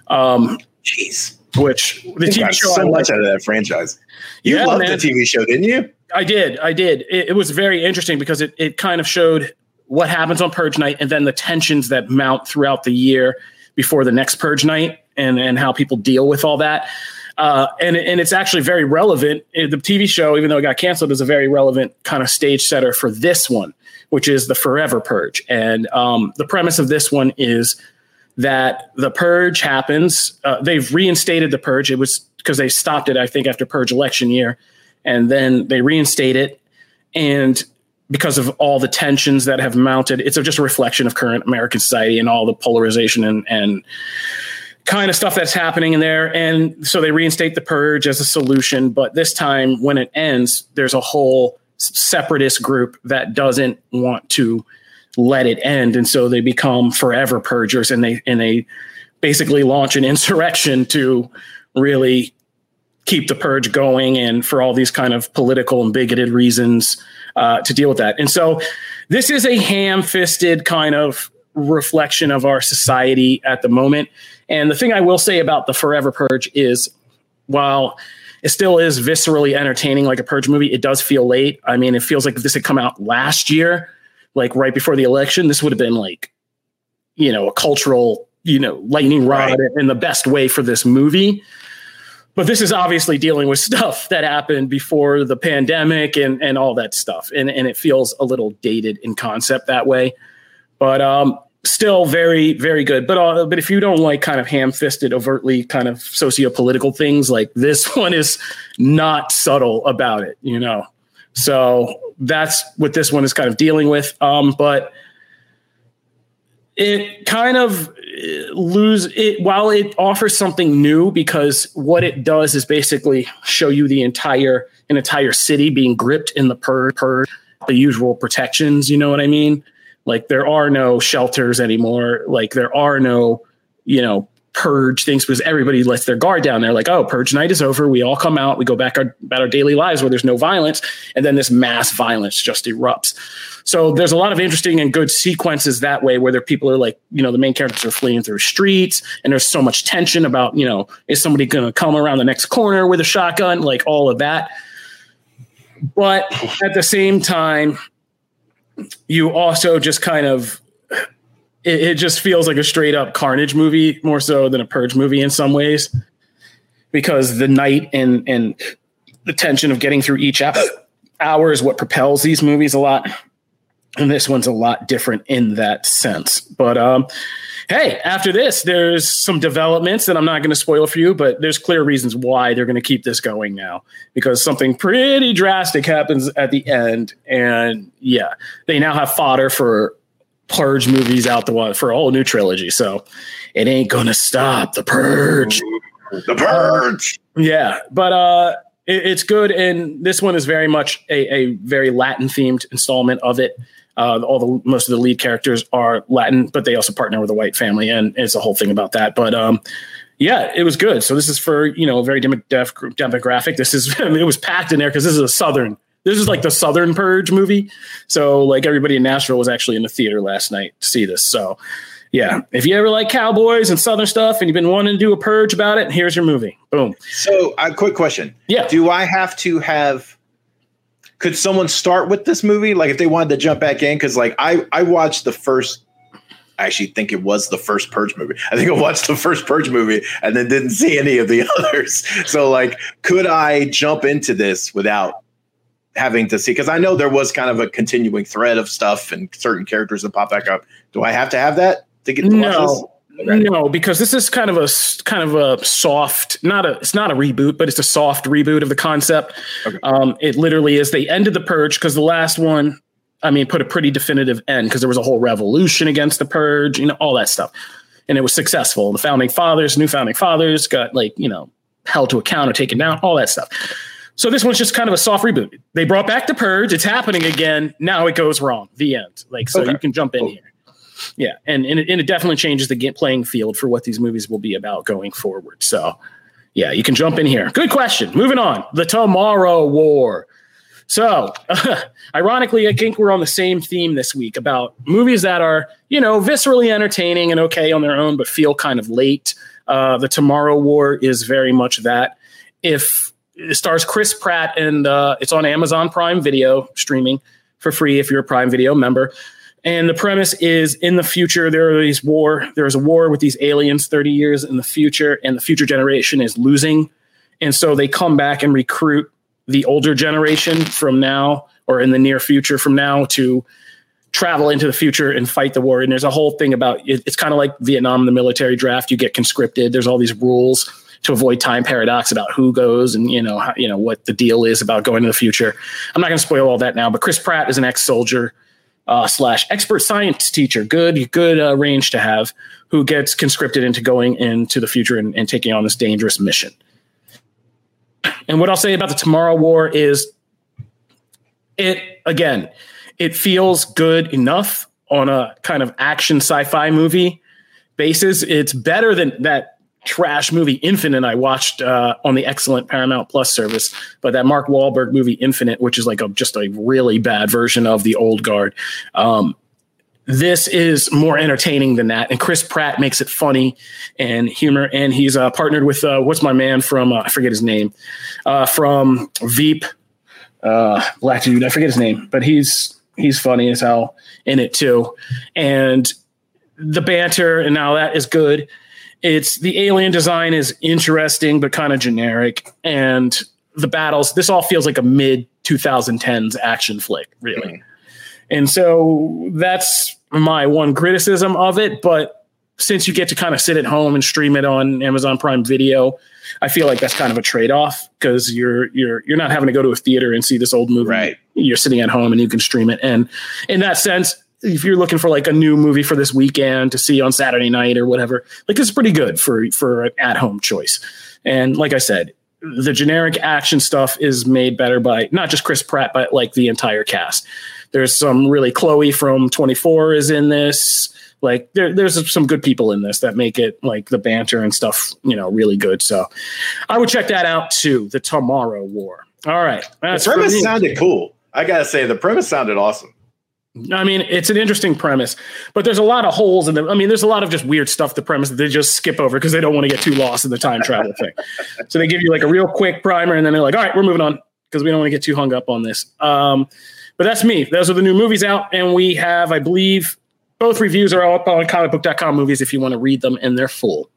Um, Jeez, which the you T V got show so I much liked. out of that franchise. You Yeah, loved man. the T V show, didn't you? I did. I did. It, it was very interesting because it it kind of showed what happens on Purge night, and then the tensions that mount throughout the year before the next Purge night, and, and how people deal with all that. Uh, and, and it's actually very relevant. The T V show, even though it got canceled, is a very relevant kind of stage setter for this one, which is the Forever Purge. And um, the premise of this one is that the Purge happens. Uh, they've reinstated the Purge. It was because they stopped it, I think, after Purge election year. And then they reinstate it. And because of all the tensions that have mounted, it's just a reflection of current American society and all the polarization and, and kind of stuff that's happening in there. And so they reinstate the Purge as a solution. But this time, when it ends, there's a whole separatist group that doesn't want to let it end. And so they become forever purgers, and they and they basically launch an insurrection to really keep the Purge going, and for all these kind of political and bigoted reasons uh, to deal with that. And so this is a ham-fisted kind of reflection of our society at the moment. And the thing I will say about the Forever Purge is, while it still is viscerally entertaining like a Purge movie, it does feel late. I mean, it feels like if this had come out last year, like right before the election, this would have been like, you know, a cultural, you know, lightning rod right. in the best way for this movie. But this is obviously dealing with stuff that happened before the pandemic and, and all that stuff. And, and it feels a little dated in concept that way. But um, still very, very good. But uh, but if you don't like kind of ham-fisted, overtly kind of socio-political things, like this one is not subtle about it, you know. So that's what this one is kind of dealing with. Um, but it kind of lose it while it offers something new, because what it does is basically show you the entire an entire city being gripped in the purge, per the usual protections. You know what I mean? Like there are no shelters anymore. Like there are no, you know, purge things, because everybody lets their guard down. They're like, oh, purge night is over. We all come out. We go back our, about our daily lives where there's no violence. And then this mass violence just erupts. So there's a lot of interesting and good sequences that way, where there people are like, you know, the main characters are fleeing through streets, and there's so much tension about, you know, is somebody going to come around the next corner with a shotgun, like all of that. But at the same time, you also just kind of, it, it just feels like a straight up Carnage movie more so than a Purge movie in some ways, because the night and, and the tension of getting through each hour is what propels these movies a lot. And this one's a lot different in that sense. But um, hey, after this, there's some developments that I'm not going to spoil for you, but there's clear reasons why they're going to keep this going now, because something pretty drastic happens at the end. And yeah, they now have fodder for Purge movies out the one for a whole new trilogy. So it ain't going to stop the Purge. The Purge. Uh, yeah, but uh, it, it's good. And this one is very much a, a very Latin themed installment of it. Uh, all the most of the lead characters are Latin, but they also partner with a white family, and it's a whole thing about that. But um, yeah, it was good. So this is for, you know, a very dem- def- demographic. This is I mean, it was packed in there because this is a southern. This is like the Southern Purge movie. So like everybody in Nashville was actually in the theater last night to see this. So yeah, if you ever like cowboys and Southern stuff and you've been wanting to do a Purge about it, here's your movie. Boom. So a uh, quick question. Yeah. Do I have to have, could someone start with this movie? Like if they wanted to jump back in? Cause like I, I watched the first, I actually think it was the first Purge movie. I think I watched the first Purge movie and then didn't see any of the others. So like, could I jump into this without having to see? Cause I know there was kind of a continuing thread of stuff and certain characters that pop back up. Do I have to have that to get to watch no. this? No, because this is kind of a kind of a soft, not a, it's not a reboot, but it's a soft reboot of the concept. Okay. Um, it literally is. They ended the Purge because the last one I mean, put a pretty definitive end because there was a whole revolution against the purge, you know, all that stuff. And it was successful. The founding fathers, new founding fathers got like, you know, held to account or taken down, all that stuff. So this one's just kind of a soft reboot. They brought back the purge. It's happening again. Now it goes wrong. The end. Like, so okay. You can jump in cool. here. Yeah. And, and, it, and it definitely changes the playing field for what these movies will be about going forward. So yeah, you can jump in here. Good question. Moving on. The Tomorrow War. So uh, ironically, I think we're on the same theme this week about movies that are, you know, viscerally entertaining and okay on their own, but feel kind of late. Uh, the Tomorrow War is very much that. If it stars Chris Pratt and uh, it's on Amazon Prime Video streaming for free if you're a Prime Video member. And the premise is in the future, there are these war. There's a war with these aliens thirty years in the future, and the future generation is losing. And so they come back and recruit the older generation from now or in the near future from now to travel into the future and fight the war. And there's a whole thing about it. It's kind of like Vietnam, the military draft. You get conscripted. There's all these rules to avoid time paradox about who goes and, you know, how, you know, what the deal is about going to the future. I'm not going to spoil all that now, but Chris Pratt is an ex-soldier uh, slash expert science teacher. Good, good uh, range to have, who gets conscripted into going into the future and, and taking on this dangerous mission. And what I'll say about the Tomorrow War is it, again, it feels good enough on a kind of action sci-fi movie basis. It's better than that trash movie Infinite I watched uh, on the excellent Paramount Plus service, but that Mark Wahlberg movie Infinite, which is like a just a really bad version of The Old Guard. Um, this is more entertaining than that, and Chris Pratt makes it funny and humor, and he's uh, partnered with uh, what's my man from uh, I forget his name uh, from Veep, uh, black dude, I forget his name, but he's he's funny as hell in it too, and the banter and all that is good. It's the alien design is interesting, but kind of generic. And the battles, this all feels like a mid twenty tens action flick, really. Mm. And so that's my one criticism of it. But since you get to kind of sit at home and stream it on Amazon Prime Video, I feel like that's kind of a trade-off because you're, you're, you're not having to go to a theater and see this old movie. Right. You're sitting at home and you can stream it. And in that sense, if you're looking for like a new movie for this weekend to see on Saturday night or whatever, like it's pretty good for, for an at-home choice. And like I said, the generic action stuff is made better by not just Chris Pratt, but like the entire cast. There's some really Chloe from twenty-four is in this. Like there, there's some good people in this that make it like the banter and stuff, you know, really good. So I would check that out too. The Tomorrow War. All right. The premise sounded cool. I gotta say the premise sounded awesome. I mean, it's an interesting premise, but there's a lot of holes in them. I mean, there's a lot of just weird stuff, the premise that they just skip over because they don't want to get too lost in the time travel thing. So they give you like a real quick primer and then they're like, all right, we're moving on because we don't want to get too hung up on this. Um, but that's me. Those are the new movies out. And we have, I believe, both reviews are up on comic book dot com movies if you want to read them in their full.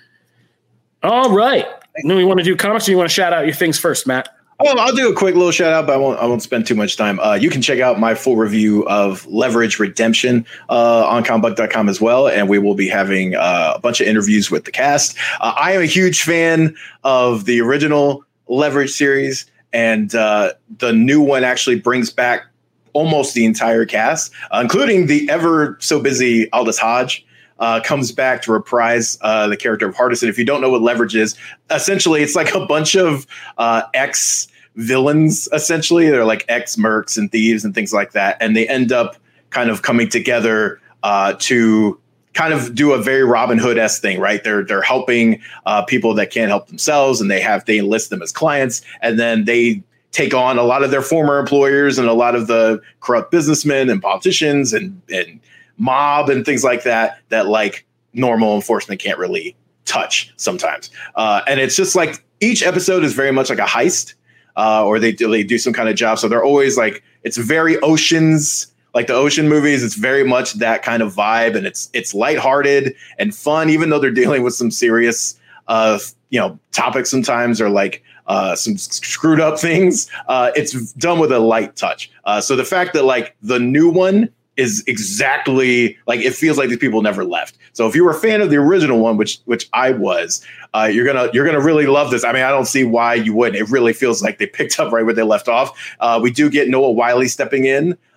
All right. Then we want to do comics or you want to shout out your things first, Matt? Oh, I'll do a quick little shout out, but I won't. I won't spend too much time. Uh, you can check out my full review of Leverage Redemption uh, on comic book dot com as well, and we will be having uh, a bunch of interviews with the cast. Uh, I am a huge fan of the original Leverage series, and uh, the new one actually brings back almost the entire cast, uh, including the ever so busy Aldous Hodge. Uh, comes back to reprise uh, the character of Hardison. If you don't know what Leverage is, essentially it's like a bunch of uh, ex villains. Essentially, they're like ex mercs and thieves and things like that, and they end up kind of coming together uh, to kind of do a very Robin Hood-esque thing, right? They're they're helping uh, people that can't help themselves, and they have they enlist them as clients, and then they take on a lot of their former employers and a lot of the corrupt businessmen and politicians and and mob and things like that, that like normal enforcement can't really touch sometimes. Uh, and it's just like each episode is very much like a heist uh, or they do, they do some kind of job. So they're always like, it's very Oceans, like the Ocean movies. It's very much that kind of vibe. And it's, it's lighthearted and fun, even though they're dealing with some serious, uh, you know, topics sometimes or like uh, some screwed up things. Uh, it's done with a light touch. Uh, so the fact that like the new one is exactly like it feels like these people never left. So if you were a fan of the original one, which which I was, uh, you're gonna you're gonna really love this. I mean, I don't see why you wouldn't. It really feels like they picked up right where they left off. Uh, we do get Noah Wyle stepping in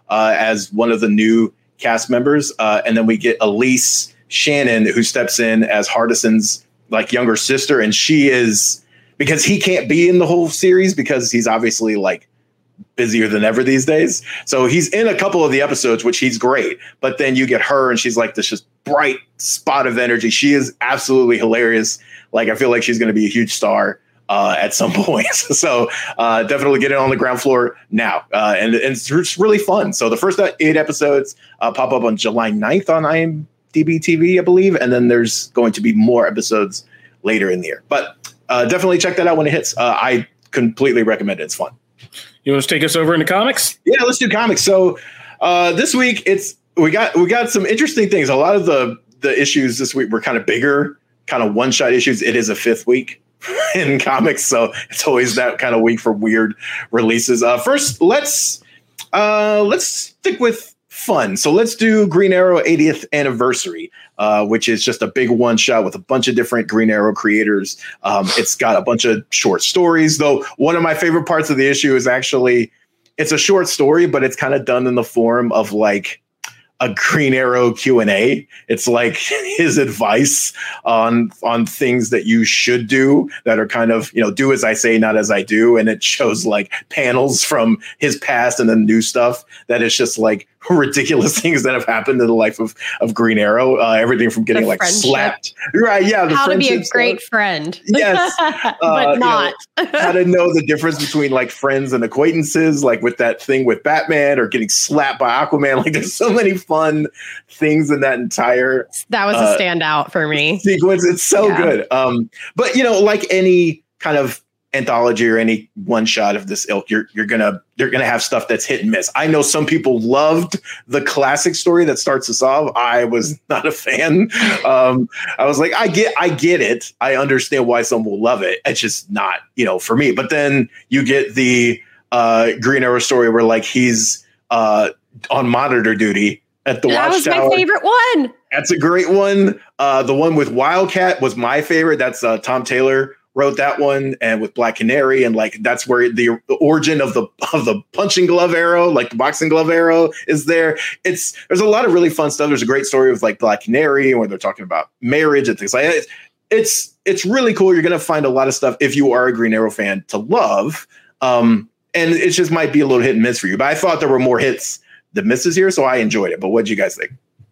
uh, as one of the new cast members. Uh, and then we get Elise Shannon, who steps in as Hardison's like younger sister. And she is, because he can't be in the whole series because he's obviously like busier than ever these days. So he's in a couple of the episodes, which he's great. But then you get her and she's like this just bright spot of energy. She is absolutely hilarious. Like, I feel like she's going to be a huge star uh, at some point. So uh, definitely get it on the ground floor now. Uh, and, and it's, it's really fun. So the first eight episodes uh, pop up on July ninth on IMDb T V, I believe. And then there's going to be more episodes later in the year. But uh, definitely check that out when it hits. Uh, I completely recommend it. It's fun. You want to take us over into comics? Yeah, let's do comics. So uh, this week it's we got we got some interesting things. A lot of the the issues this week were kind of bigger, kind of one shot issues. It is a fifth week in comics, so it's always that kind of week for weird releases. Uh, first, let's uh, let's stick with fun. So let's do Green Arrow eightieth anniversary, uh, which is just a big one shot with a bunch of different Green Arrow creators. Um, it's got a bunch of short stories, though. One of my favorite parts of the issue is actually it's a short story, but it's kind of done in the form of like a Green Arrow Q and A. It's like his advice on on things that you should do that are kind of, you know, do as I say, not as I do. And it shows like panels from his past and then new stuff that is just like ridiculous things that have happened in the life of, of Green Arrow. Uh, everything from getting The like friendship. slapped. Right. Yeah. The How to be a friendship great stuff. friend. Yes. but Uh, you not. know, how to know the difference between like friends and acquaintances, like with that thing with Batman or getting slapped by Aquaman. Like there's so many fun things in that entire That was uh, a standout for me. sequence. It's so Yeah. good. Um, but you know, like any kind of anthology or any one shot of this ilk, you're you're gonna you're gonna have stuff that's hit and miss. I know some people loved the classic story that starts us off. I was not a fan. Um, I was like, I get I get it. I understand why some will love it. It's just not, you know, for me. But then you get the uh, Green Arrow story where like he's uh, on monitor duty at the That was Watchtower. my favorite one. That's a great one. Uh, the one with Wildcat was my favorite. That's uh, Tom Taylor wrote that one, and with Black Canary, and like that's where the, the origin of the of the punching glove arrow, like the boxing glove arrow, is there. It's there's a lot of really fun stuff. There's a great story with like Black Canary, where they're talking about marriage and things like that. It's it's, it's really cool. You're gonna find a lot of stuff if you are a Green Arrow fan to love. Um, and it just might be a little hit and miss for you. But I thought there were more hits than misses here, so I enjoyed it. But what did you guys think?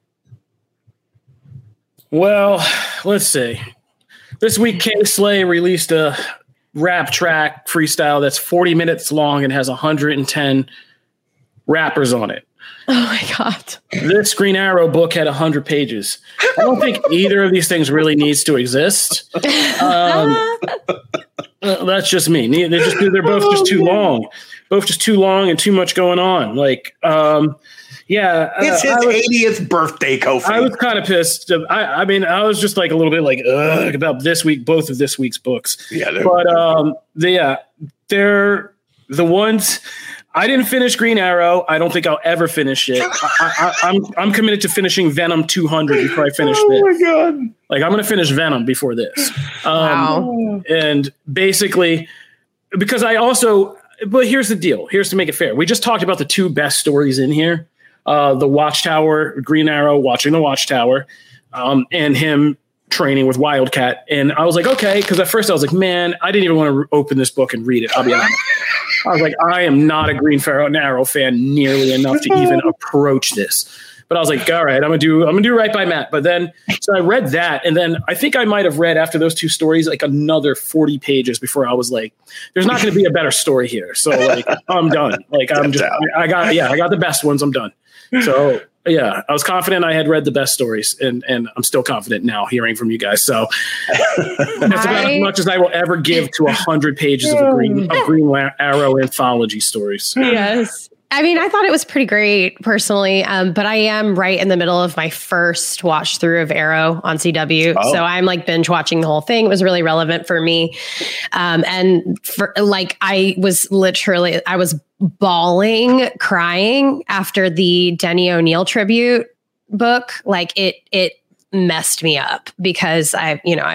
Well, let's see. This week, King Slay released a rap track freestyle that's forty minutes long and has one hundred ten rappers on it. Oh my God. This Green Arrow book had one hundred pages. I don't think either of these things really needs to exist. Um, uh, that's just me. They're, just, they're both just too long. Both just too long and too much going on. Like, um, yeah. It's uh, his I was- eightieth birthday, Kofi. I was kind of pissed. I, I mean, I was just like a little bit like ugh about this week, both of this week's books. Yeah, they're- but um, the, yeah, they're the ones. I didn't finish Green Arrow. I don't think I'll ever finish it. I, I, I'm I'm committed to finishing Venom two hundred before I finish oh this. my God. Like I'm going to finish Venom before this. Um, Wow. And basically, because I also, but here's the deal. Here's to make it fair. We just talked about the two best stories in here. Uh, the Watchtower, Green Arrow, watching the Watchtower, um, and him training with Wildcat. And I was like, okay, because at first I was like, man, I didn't even want to re- open this book and read it. I'll be honest. I was like, I am not a Green Arrow fan nearly enough to even approach this. But I was like, all right, I'm gonna do, I'm gonna do right by Matt. But then, so I read that, and then I think I might have read after those two stories like another forty pages before I was like, there's not gonna be a better story here. So like, I'm done. Like I'm just, I, I got, yeah, I got the best ones. I'm done. So yeah, I was confident I had read the best stories, and and I'm still confident now hearing from you guys. So that's about I- as much as I will ever give to a hundred pages of a Green of Green Arrow anthology stories. Yes. I mean, I thought it was pretty great personally, um, but I am right in the middle of my first watch through of Arrow on C W. Oh. So I'm like binge watching the whole thing. It was really relevant for me. Um, and for like, I was literally, I was bawling, crying after the Denny O'Neil tribute book. Like it, it messed me up because I, you know, I,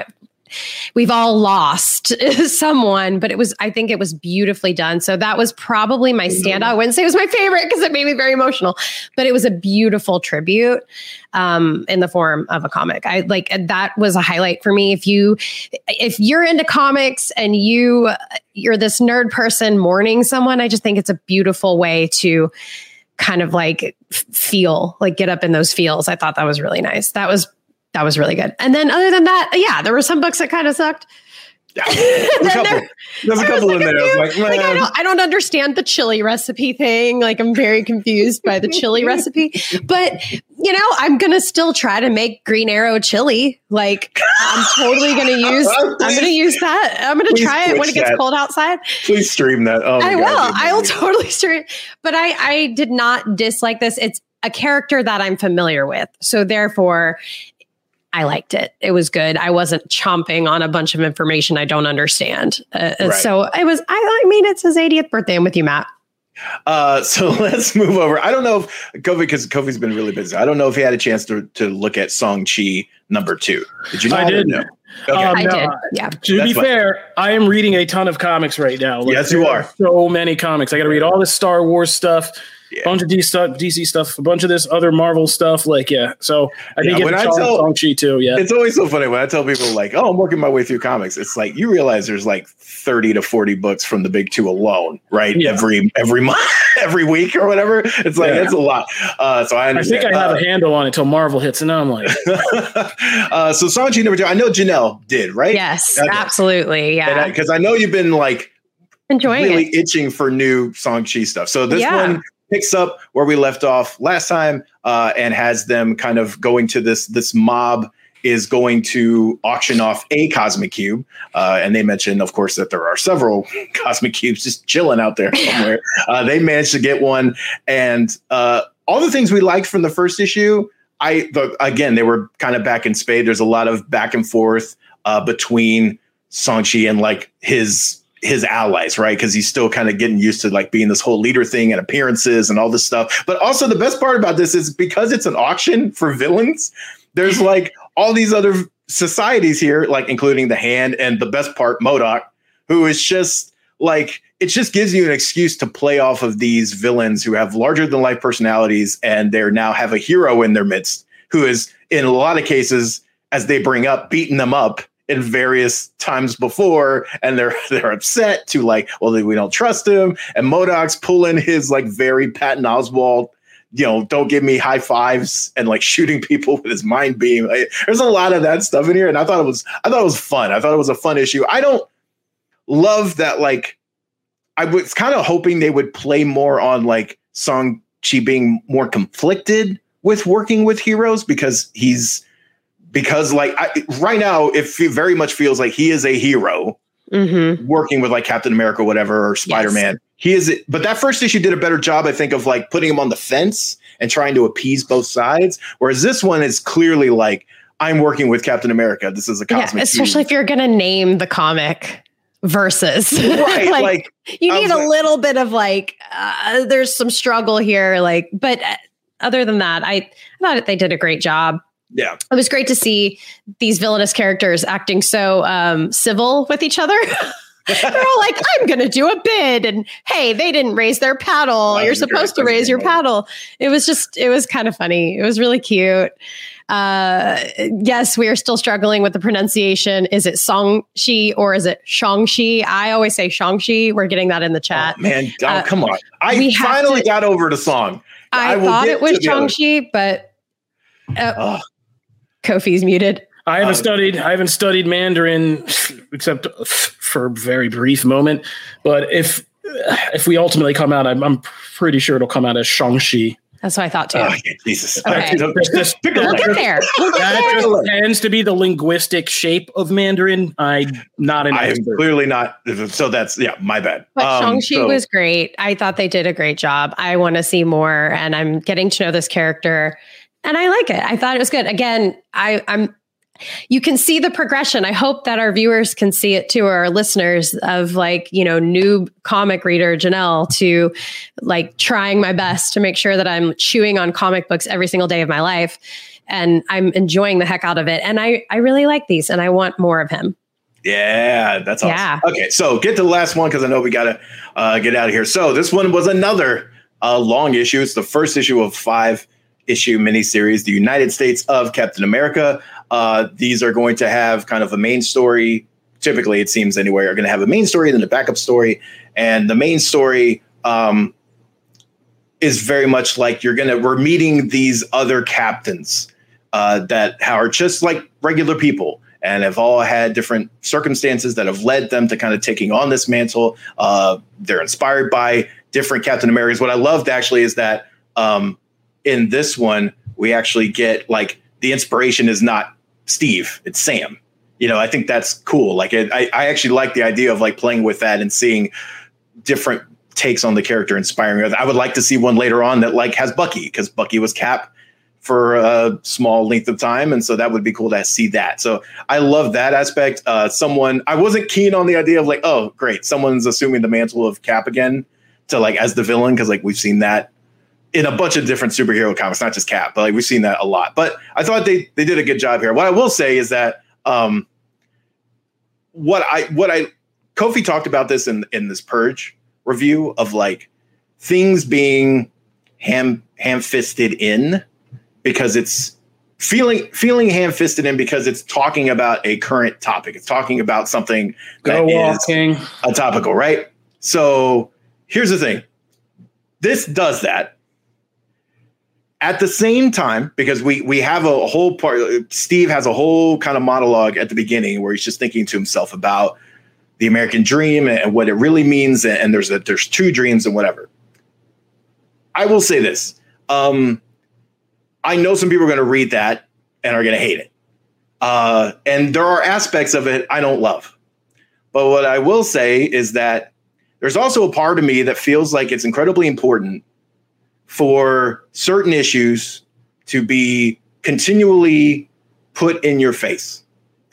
we've all lost someone, but it was, I think it was beautifully done. So that was probably my standout. I wouldn't say it was my favorite because it made me very emotional, but it was a beautiful tribute um, in the form of a comic. I like, that was a highlight for me. If you, if you're into comics and you, you're this nerd person mourning someone, I just think it's a beautiful way to kind of like feel, like get up in those feels. I thought that was really nice. That was, that was really good. And then other than that, yeah, there were some books that kind of sucked. Yeah, there's a couple, there's a couple in there. I was like, like I, don't, I don't understand the chili recipe thing. Like I'm very confused by the chili recipe, but you know, I'm going to still try to make Green Arrow chili. Like I'm totally going to use, I'm going to use that. I'm going to try it when it gets that. cold outside. Please stream that. Oh I God, will. I will totally stream. But I, I did not dislike this. It's a character that I'm familiar with. So therefore, I liked it. It was good. I wasn't chomping on a bunch of information I don't understand. Uh, right. So I was, I, I mean, it's his eightieth birthday. I'm with you, Matt. Uh, so let's move over. I don't know if Kofi, because Kofi's been really busy. I don't know if he had a chance to, to look at Shang-Chi number two. Did you know? I did. No. Okay. Um, I no, did. Yeah. To That's be fine. fair, I am reading a ton of comics right now. Like, yes, you are. So many comics. I got to read all this Star Wars stuff. Yeah. Bunch of D, stuff, D C stuff, a bunch of this other Marvel stuff. Like, yeah. So I think yeah, it's Shang-Chi too. Yeah. It's always so funny when I tell people like, oh, I'm working my way through comics. It's like, you realize there's like thirty to forty books from the big two alone, right? Yeah. Every, every month, every week or whatever. It's like, yeah. That's a lot. Uh, so I understand. I think I have uh, a handle on it until Marvel hits, and now I'm like, uh, so Shang-Chi number two, I know Janelle did, right? Yes, okay. Absolutely. Yeah. Because I, I know you've been like enjoying really it. itching for new Shang-Chi stuff. So this yeah. one picks up where we left off last time, uh, and has them kind of going to this, this mob is going to auction off a cosmic cube. Uh, and they mentioned, of course, that there are several cosmic cubes just chilling out there somewhere. uh, they managed to get one. And uh, all the things we liked from the first issue, I, the, again, they were kind of back in spade. There's a lot of back and forth uh, between Shang-Chi and like his his allies, right? Because he's still kind of getting used to like being this whole leader thing and appearances and all this stuff. But also the best part about this is because it's an auction for villains, there's like all these other societies here, like including the Hand and the best part, MODOK, who is just like, it just gives you an excuse to play off of these villains who have larger than life personalities, and they're now have a hero in their midst who is in a lot of cases, as they bring up, beating them up in various times before, and they're they're upset to like, well, we don't trust him. And MODOK's pulling his like very Patton Oswalt, you know, don't give me high fives and like shooting people with his mind beam. Like, there's a lot of that stuff in here, and I thought it was I thought it was fun. I thought it was a fun issue. I don't love that. Like, I was kind of hoping they would play more on like Shang-Chi being more conflicted with working with heroes, because he's. Because like I, right now, it very much feels like he is a hero mm-hmm. working with like Captain America, whatever, or Spider-Man. Yes. He is, but that first issue did a better job, I think, of like putting him on the fence and trying to appease both sides. Whereas this one is clearly like, I'm working with Captain America. This is a cosmic. Yeah, especially team. If you're going to name the comic versus right, like, like you need a like, little bit of like, uh, there's some struggle here. Like, but other than that, I, I thought they did a great job. Yeah, it was great to see these villainous characters acting so um, civil with each other. They're all like, I'm going to do a bid. And hey, they didn't raise their paddle. You're supposed to raise your paddle. It was just, it was kind of funny. It was really cute. Uh, yes, we are still struggling with the pronunciation. Is it Shang-Chi or is it Shang-Chi? I always say Shang-Chi. We're getting that in the chat. Oh, man, oh, uh, come on. I finally to, got over the song. I, I thought it was Shang-Chi, but uh, oh. Kofi's muted. I haven't um, studied. I haven't studied Mandarin except for a very brief moment. But if if we ultimately come out, I'm, I'm pretty sure it'll come out as Shang-Chi. That's what I thought too. Oh, Jesus. Okay. Just, just, we'll get there. We'll get that there. just tends to be the linguistic shape of Mandarin. I'm not an I am expert. Clearly not. So that's, yeah, my bad. But um, Shang-Chi so. was great. I thought they did a great job. I want to see more, and I'm getting to know this character. And I like it. I thought it was good. Again, I, I'm. You can see the progression. I hope that our viewers can see it too, or our listeners, of like, you know, new comic reader Janelle to like trying my best to make sure that I'm chewing on comic books every single day of my life. And I'm enjoying the heck out of it. And I, I really like these, and I want more of him. Yeah, that's awesome. Yeah. Okay, so get to the last one because I know we got to uh, get out of here. So this one was another uh, long issue. It's the first issue of five issue miniseries, The United States of Captain America. Uh, these are going to have kind of a main story. Typically, it seems anyway, are going to have a main story, then a backup story. And the main story um, is very much like you're going to, we're meeting these other captains uh, that are just like regular people and have all had different circumstances that have led them to kind of taking on this mantle. Uh, they're inspired by different Captain Americas. What I loved actually is that um, in this one, we actually get like the inspiration is not Steve, it's Sam. You know, I think that's cool. Like it, I, I actually like the idea of like playing with that and seeing different takes on the character inspiring. I would like to see one later on that like has Bucky, because Bucky was Cap for a small length of time. And so that would be cool to see that. So I love that aspect. Uh, someone, I wasn't keen on the idea of like, oh, great, someone's assuming the mantle of Cap again to like as the villain, because like we've seen that in a bunch of different superhero comics, not just Cap, but like we've seen that a lot. But I thought they they did a good job here. What I will say is that um, what I what I Kofi talked about this in in this Purge review of like things being ham ham-fisted in because it's feeling feeling ham-fisted in because it's talking about a current topic. It's talking about something that is a topical, right? So here's the thing. This does that. At the same time, because we we have a whole part, Steve has a whole kind of monologue at the beginning where he's just thinking to himself about the American dream and what it really means. And there's a, there's two dreams and whatever. I will say this. Um, I know some people are going to read that and are going to hate it. Uh, and there are aspects of it I don't love. But what I will say is that there's also a part of me that feels like it's incredibly important for certain issues to be continually put in your face.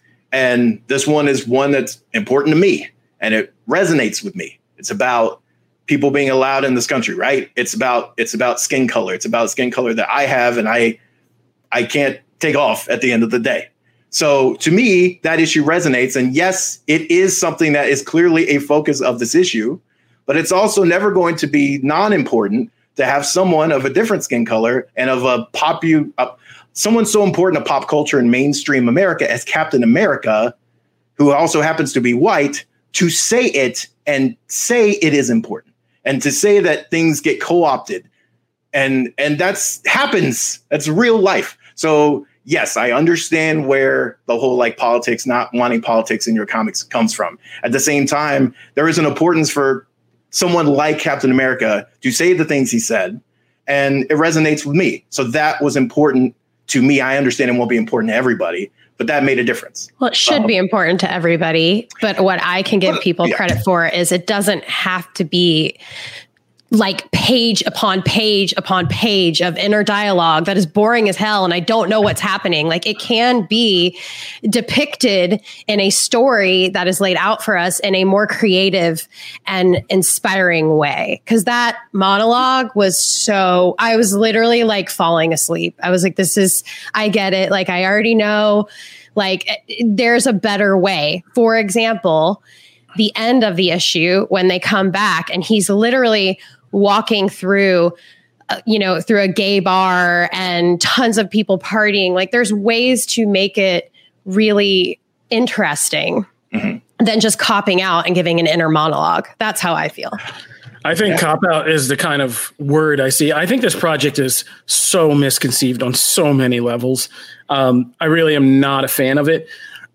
And this one is one that's important to me and it resonates with me. It's about people being allowed in this country, right? It's about it's about skin color. It's about skin color that I have and I I can't take off at the end of the day. So to me, that issue resonates. And yes, it is something that is clearly a focus of this issue, but it's also never going to be non-important to have someone of a different skin color and of a popu, uh, someone so important to pop culture and mainstream America as Captain America, who also happens to be white, to say it and say it is important and to say that things get co-opted. And, and that's happens. That's real life. So yes, I understand where the whole like politics, not wanting politics in your comics comes from. At the same time, there is an importance for someone like Captain America to say the things he said, and it resonates with me. So that was important to me. I understand it won't be important to everybody, but that made a difference. Well, it should um, be important to everybody. But what I can give people yeah. credit for is it doesn't have to be like page upon page upon page of inner dialogue that is boring as hell and I don't know what's happening. Like it can be depicted in a story that is laid out for us in a more creative and inspiring way. Because that monologue was so, I was literally like falling asleep. I was like, this is, I get it. Like I already know, like there's a better way. For example, the end of the issue when they come back and he's literally walking through, uh, you know, through a gay bar and tons of people partying. Like there's ways to make it really interesting mm-hmm. than just copping out and giving an inner monologue. That's how I feel. I think yeah. cop out is the kind of word I see. I think this project is so misconceived on so many levels. Um, I really am not a fan of it.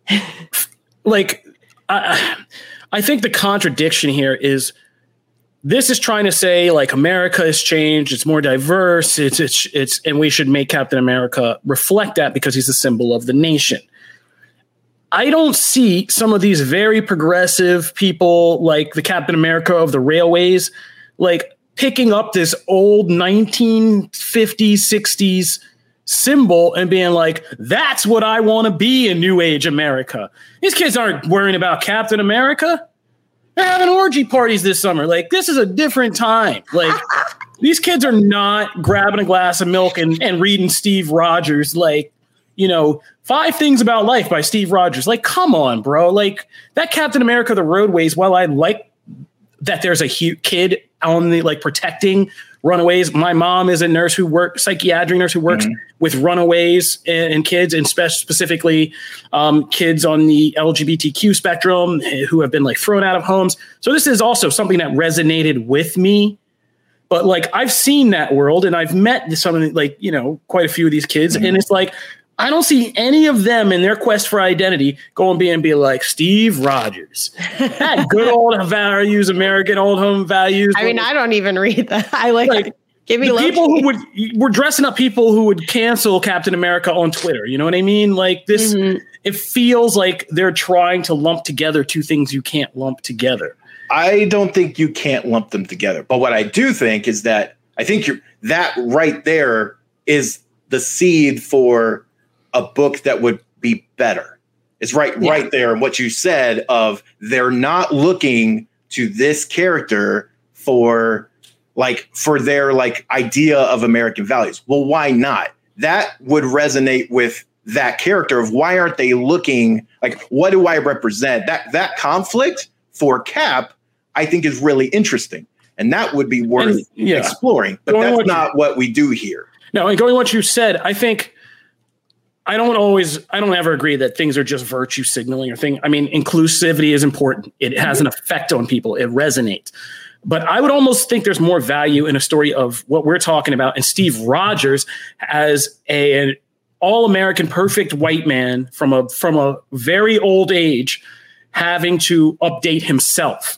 Like, I, I think the contradiction here is this is trying to say like America has changed. It's more diverse. It's, it's, it's, and we should make Captain America reflect that because he's a symbol of the nation. I don't see some of these very progressive people like the Captain America of the railways, like picking up this old nineteen fifties, sixties symbol and being like, that's what I want to be in New Age America. These kids aren't worrying about Captain America. They're having orgy parties this summer. Like, this is a different time. Like, these kids are not grabbing a glass of milk and, and reading Steve Rogers. Like, you know, Five Things About Life by Steve Rogers. Like, come on, bro. Like that Captain America, the Roadways, while I like that there's a hu- kid on the like protecting runaways. My mom is a nurse who works, psychiatric nurse who works mm-hmm. with runaways and, and kids, and spe- specifically um, kids on the L G B T Q spectrum who have been like thrown out of homes. So this is also something that resonated with me. But like, I've seen that world and I've met some of the, like, you know, quite a few of these kids. Mm-hmm. And it's like, I don't see any of them in their quest for identity go and be and be like Steve Rogers. That good old values, American old home values. I mean, I don't even read that. I like, like give me the people who would we're dressing up people who would cancel Captain America on Twitter. You know what I mean? Like this, mm-hmm. It feels like they're trying to lump together two things you can't lump together. I don't think you can't lump them together. But what I do think is that I think you're that right there is the seed for a book that would be better. It's right, yeah. right there. What you said of they're not looking to this character for like, for their like idea of American values. Well, why not? That would resonate with that character of why aren't they looking like, what do I represent? That, that conflict for Cap, I think is really interesting. And that would be worth and, yeah. exploring, but going that's not you, what we do here. No, and going what you said, I think, I don't always, I don't ever agree that things are just virtue signaling or thing. I mean, inclusivity is important. It has an effect on people. It resonates. But I would almost think there's more value in a story of what we're talking about. And Steve Rogers as a, an all-American perfect white man from a, from a very old age having to update himself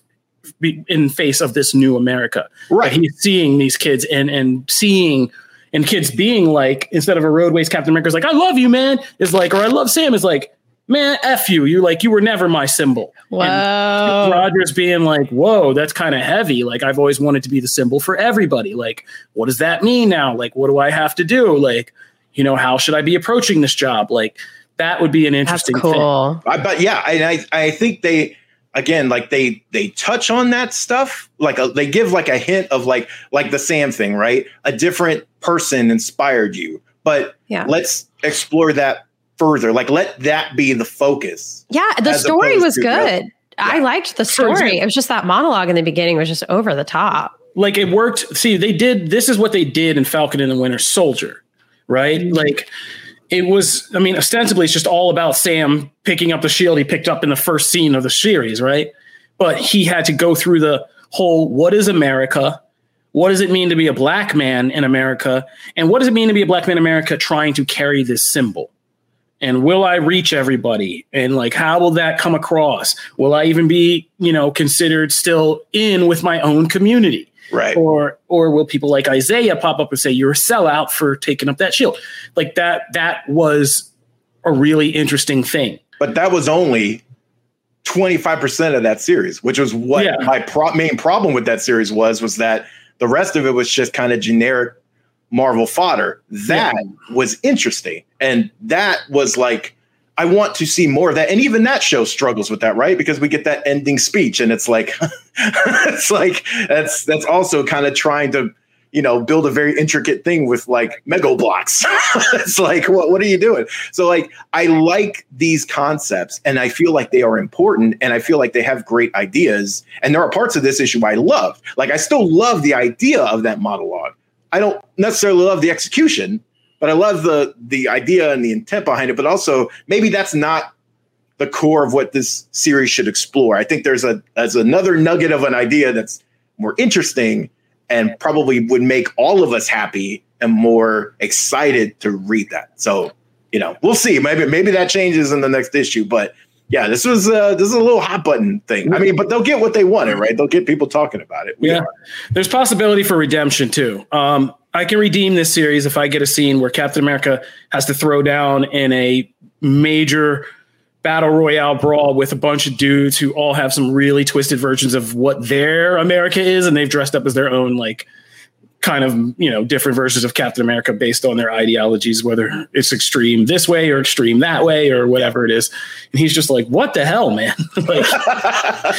in face of this new America. Right. That he's seeing these kids and, and seeing And kids being like, instead of a Roadways Captain America's like, I love you, man, is like, or I love Sam is like, man, F you. You like, you were never my symbol. Wow. And Rogers being like, whoa, that's kind of heavy. Like, I've always wanted to be the symbol for everybody. Like, what does that mean now? Like, what do I have to do? Like, you know, how should I be approaching this job? Like, that would be an interesting that's cool. thing. I, but yeah, and I, I think they, again, like they they touch on that stuff, like a, they give like a hint of like like the Sam thing, right? A different person inspired you, but yeah. let's explore that further. Like let that be the focus. Yeah, the story was good. Yeah. I liked the story. It was just that monologue in the beginning was just over the top. Like it worked. See, they did. This is what they did in Falcon and the Winter Soldier, right? Mm-hmm. Like. It was, I mean, ostensibly, it's just all about Sam picking up the shield he picked up in the first scene of the series, right? But he had to go through the whole, what is America? What does it mean to be a black man in America? And what does it mean to be a black man in America trying to carry this symbol? And will I reach everybody? And like, how will that come across? Will I even be, you know, considered still in with my own community? Right. Or or will people like Isaiah pop up and say, you're a sellout for taking up that shield? Like that, that was a really interesting thing. But that was only twenty-five percent of that series, which was what yeah. my pro- main problem with that series was, was that the rest of it was just kind of generic Marvel fodder. That yeah. was interesting. And that was like, I want to see more of that. And even that show struggles with that, right? Because we get that ending speech and it's like, it's like, that's, that's also kind of trying to, you know, build a very intricate thing with like Mego blocks. It's like, what, what are you doing? So like, I like these concepts and I feel like they are important and I feel like they have great ideas. And there are parts of this issue I love. Like, I still love the idea of that monologue. I don't necessarily love the execution, but I love the the idea and the intent behind it. But also, maybe that's not the core of what this series should explore. I think there's a as another nugget of an idea that's more interesting and probably would make all of us happy and more excited to read that. So, you know, we'll see. Maybe maybe that changes in the next issue. But yeah, this was uh, this is a little hot button thing. I mean, but they'll get what they wanted, right? They'll get people talking about it. We yeah, are. There's possibility for redemption too. Um, I can redeem this series if I get a scene where Captain America has to throw down in a major battle royale brawl with a bunch of dudes who all have some really twisted versions of what their America is, and they've dressed up as their own, like, kind of, you know, different versions of Captain America based on their ideologies, whether it's extreme this way or extreme that way or whatever it is. And he's just like, what the hell, man? Like, yeah.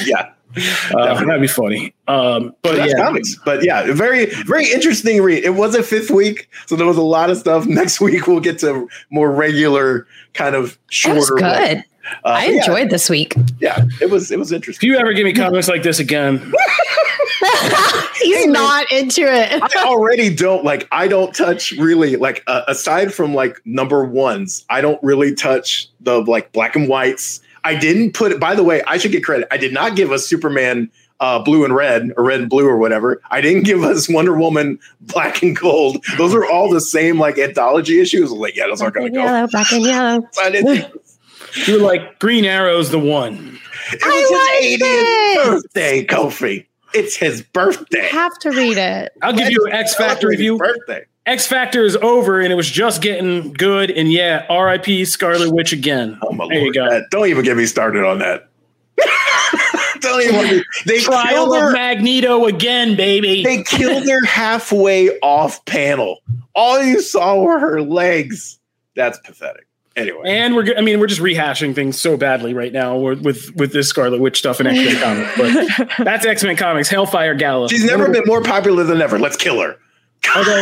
Uh, that'd be funny. Um, but That's yeah, comics. But yeah, very, very interesting read. It was a fifth week, so there was a lot of stuff. Next week we'll get to more regular, kind of shorter. It was good. Uh, I yeah, enjoyed this week. Yeah, it was. It was if interesting. you ever give me comics like this again, He's Hey, not into it. I already don't like. I don't touch really like uh, aside from like number ones. I don't really touch the like black and whites. I didn't put it. By the way, I should get credit. I did not give us Superman uh, blue and red or red and blue or whatever. I didn't give us Wonder Woman black and gold. Those are all the same like anthology issues. Like yeah, those aren't going to go. Yellow, black and yellow. I didn't. you're like Green Arrow's the one. It I was like his eightieth birthday, Kofi. It's his birthday. You have to read it. I'll give you an X Factor review. Birthday. X Factor is over, and it was just getting good. And yeah, R I P Scarlet Witch again. Oh my there lord! you go. That- don't even get me started on that. Don't even. They Trial killed of her. Magneto again, baby. They killed her halfway off panel. All you saw were her legs. That's pathetic. Anyway, And we're, I mean, we're just rehashing things so badly right now with with, with this Scarlet Witch stuff in X-Men Comics. But that's X-Men Comics, Hellfire Gala. she's never been more popular than ever. Let's kill her. Although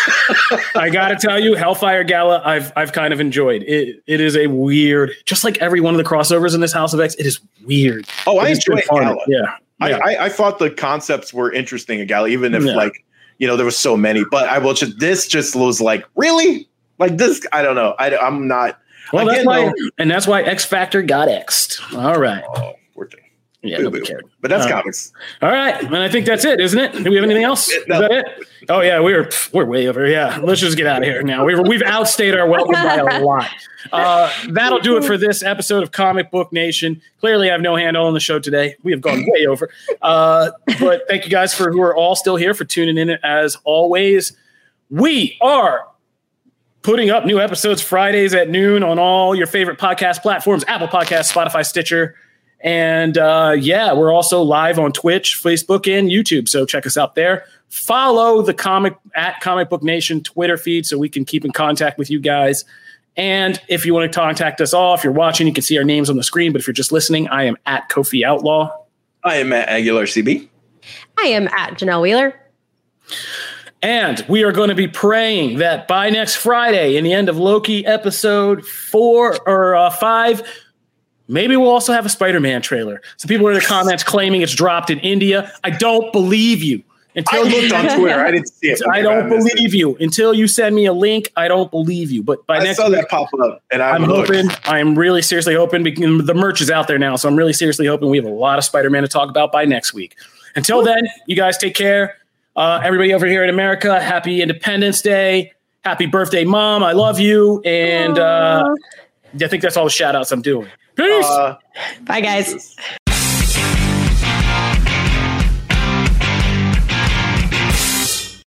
I gotta tell you, Hellfire Gala, I've I've kind of enjoyed. It it is a weird, just like every one of the crossovers in this House of X, it is weird. Oh, I But it's been enjoy fun. Gala. Yeah. I, yeah. I, I thought the concepts were interesting at Gala, even if Yeah. like you know there was so many. But I will just this just was like really like this. I don't know. I, I'm not. Well, that's again, why, though- and that's why X Factor got X'd. All right. Oh, poor thing. Yeah, Boo-boo. nobody cared. But that's Uh, comics. All right, and I think that's it, isn't it? Do we have anything else? Is No. that it? Oh yeah, we're we're way over. Yeah, let's just get out of here now. We've we've outstayed our welcome by a lot. Uh, that'll do it for this episode of Comic Book Nation. Clearly, I have no handle on the show today. We have gone way over. Uh, but thank you guys for who are all still here for tuning in. As always, we are putting up new episodes Fridays at noon on all your favorite podcast platforms: Apple Podcasts, Spotify, Stitcher. And uh, yeah, we're also live on Twitch, Facebook, and YouTube. So check us out there. Follow the comic at Comic Book Nation Twitter feed so we can keep in contact with you guys. And if you want to contact us all, if you're watching, you can see our names on the screen. But if you're just listening, I am at Kofi Outlaw. I am Matt Aguilar, C B. I am at Janelle Wheeler. And we are going to be praying that by next Friday, in the end of Loki episode four or uh, five, maybe we'll also have a Spider-Man trailer. Some people are in the comments claiming it's dropped in India. I don't believe you. Until I you- looked on Twitter. I didn't see it. I don't believe you. Until you send me a link, I don't believe you. But by I next saw week, that pop up, and I I'm looked. hoping, I'm really seriously hoping, because the merch is out there now, so I'm really seriously hoping we have a lot of Spider-Man to talk about by next week. Until then, you guys take care. Uh, everybody over here in America, happy Independence Day. Happy birthday, Mom. I love you. And uh, I think that's all the shout-outs I'm doing. Peace. Uh, Bye, guys.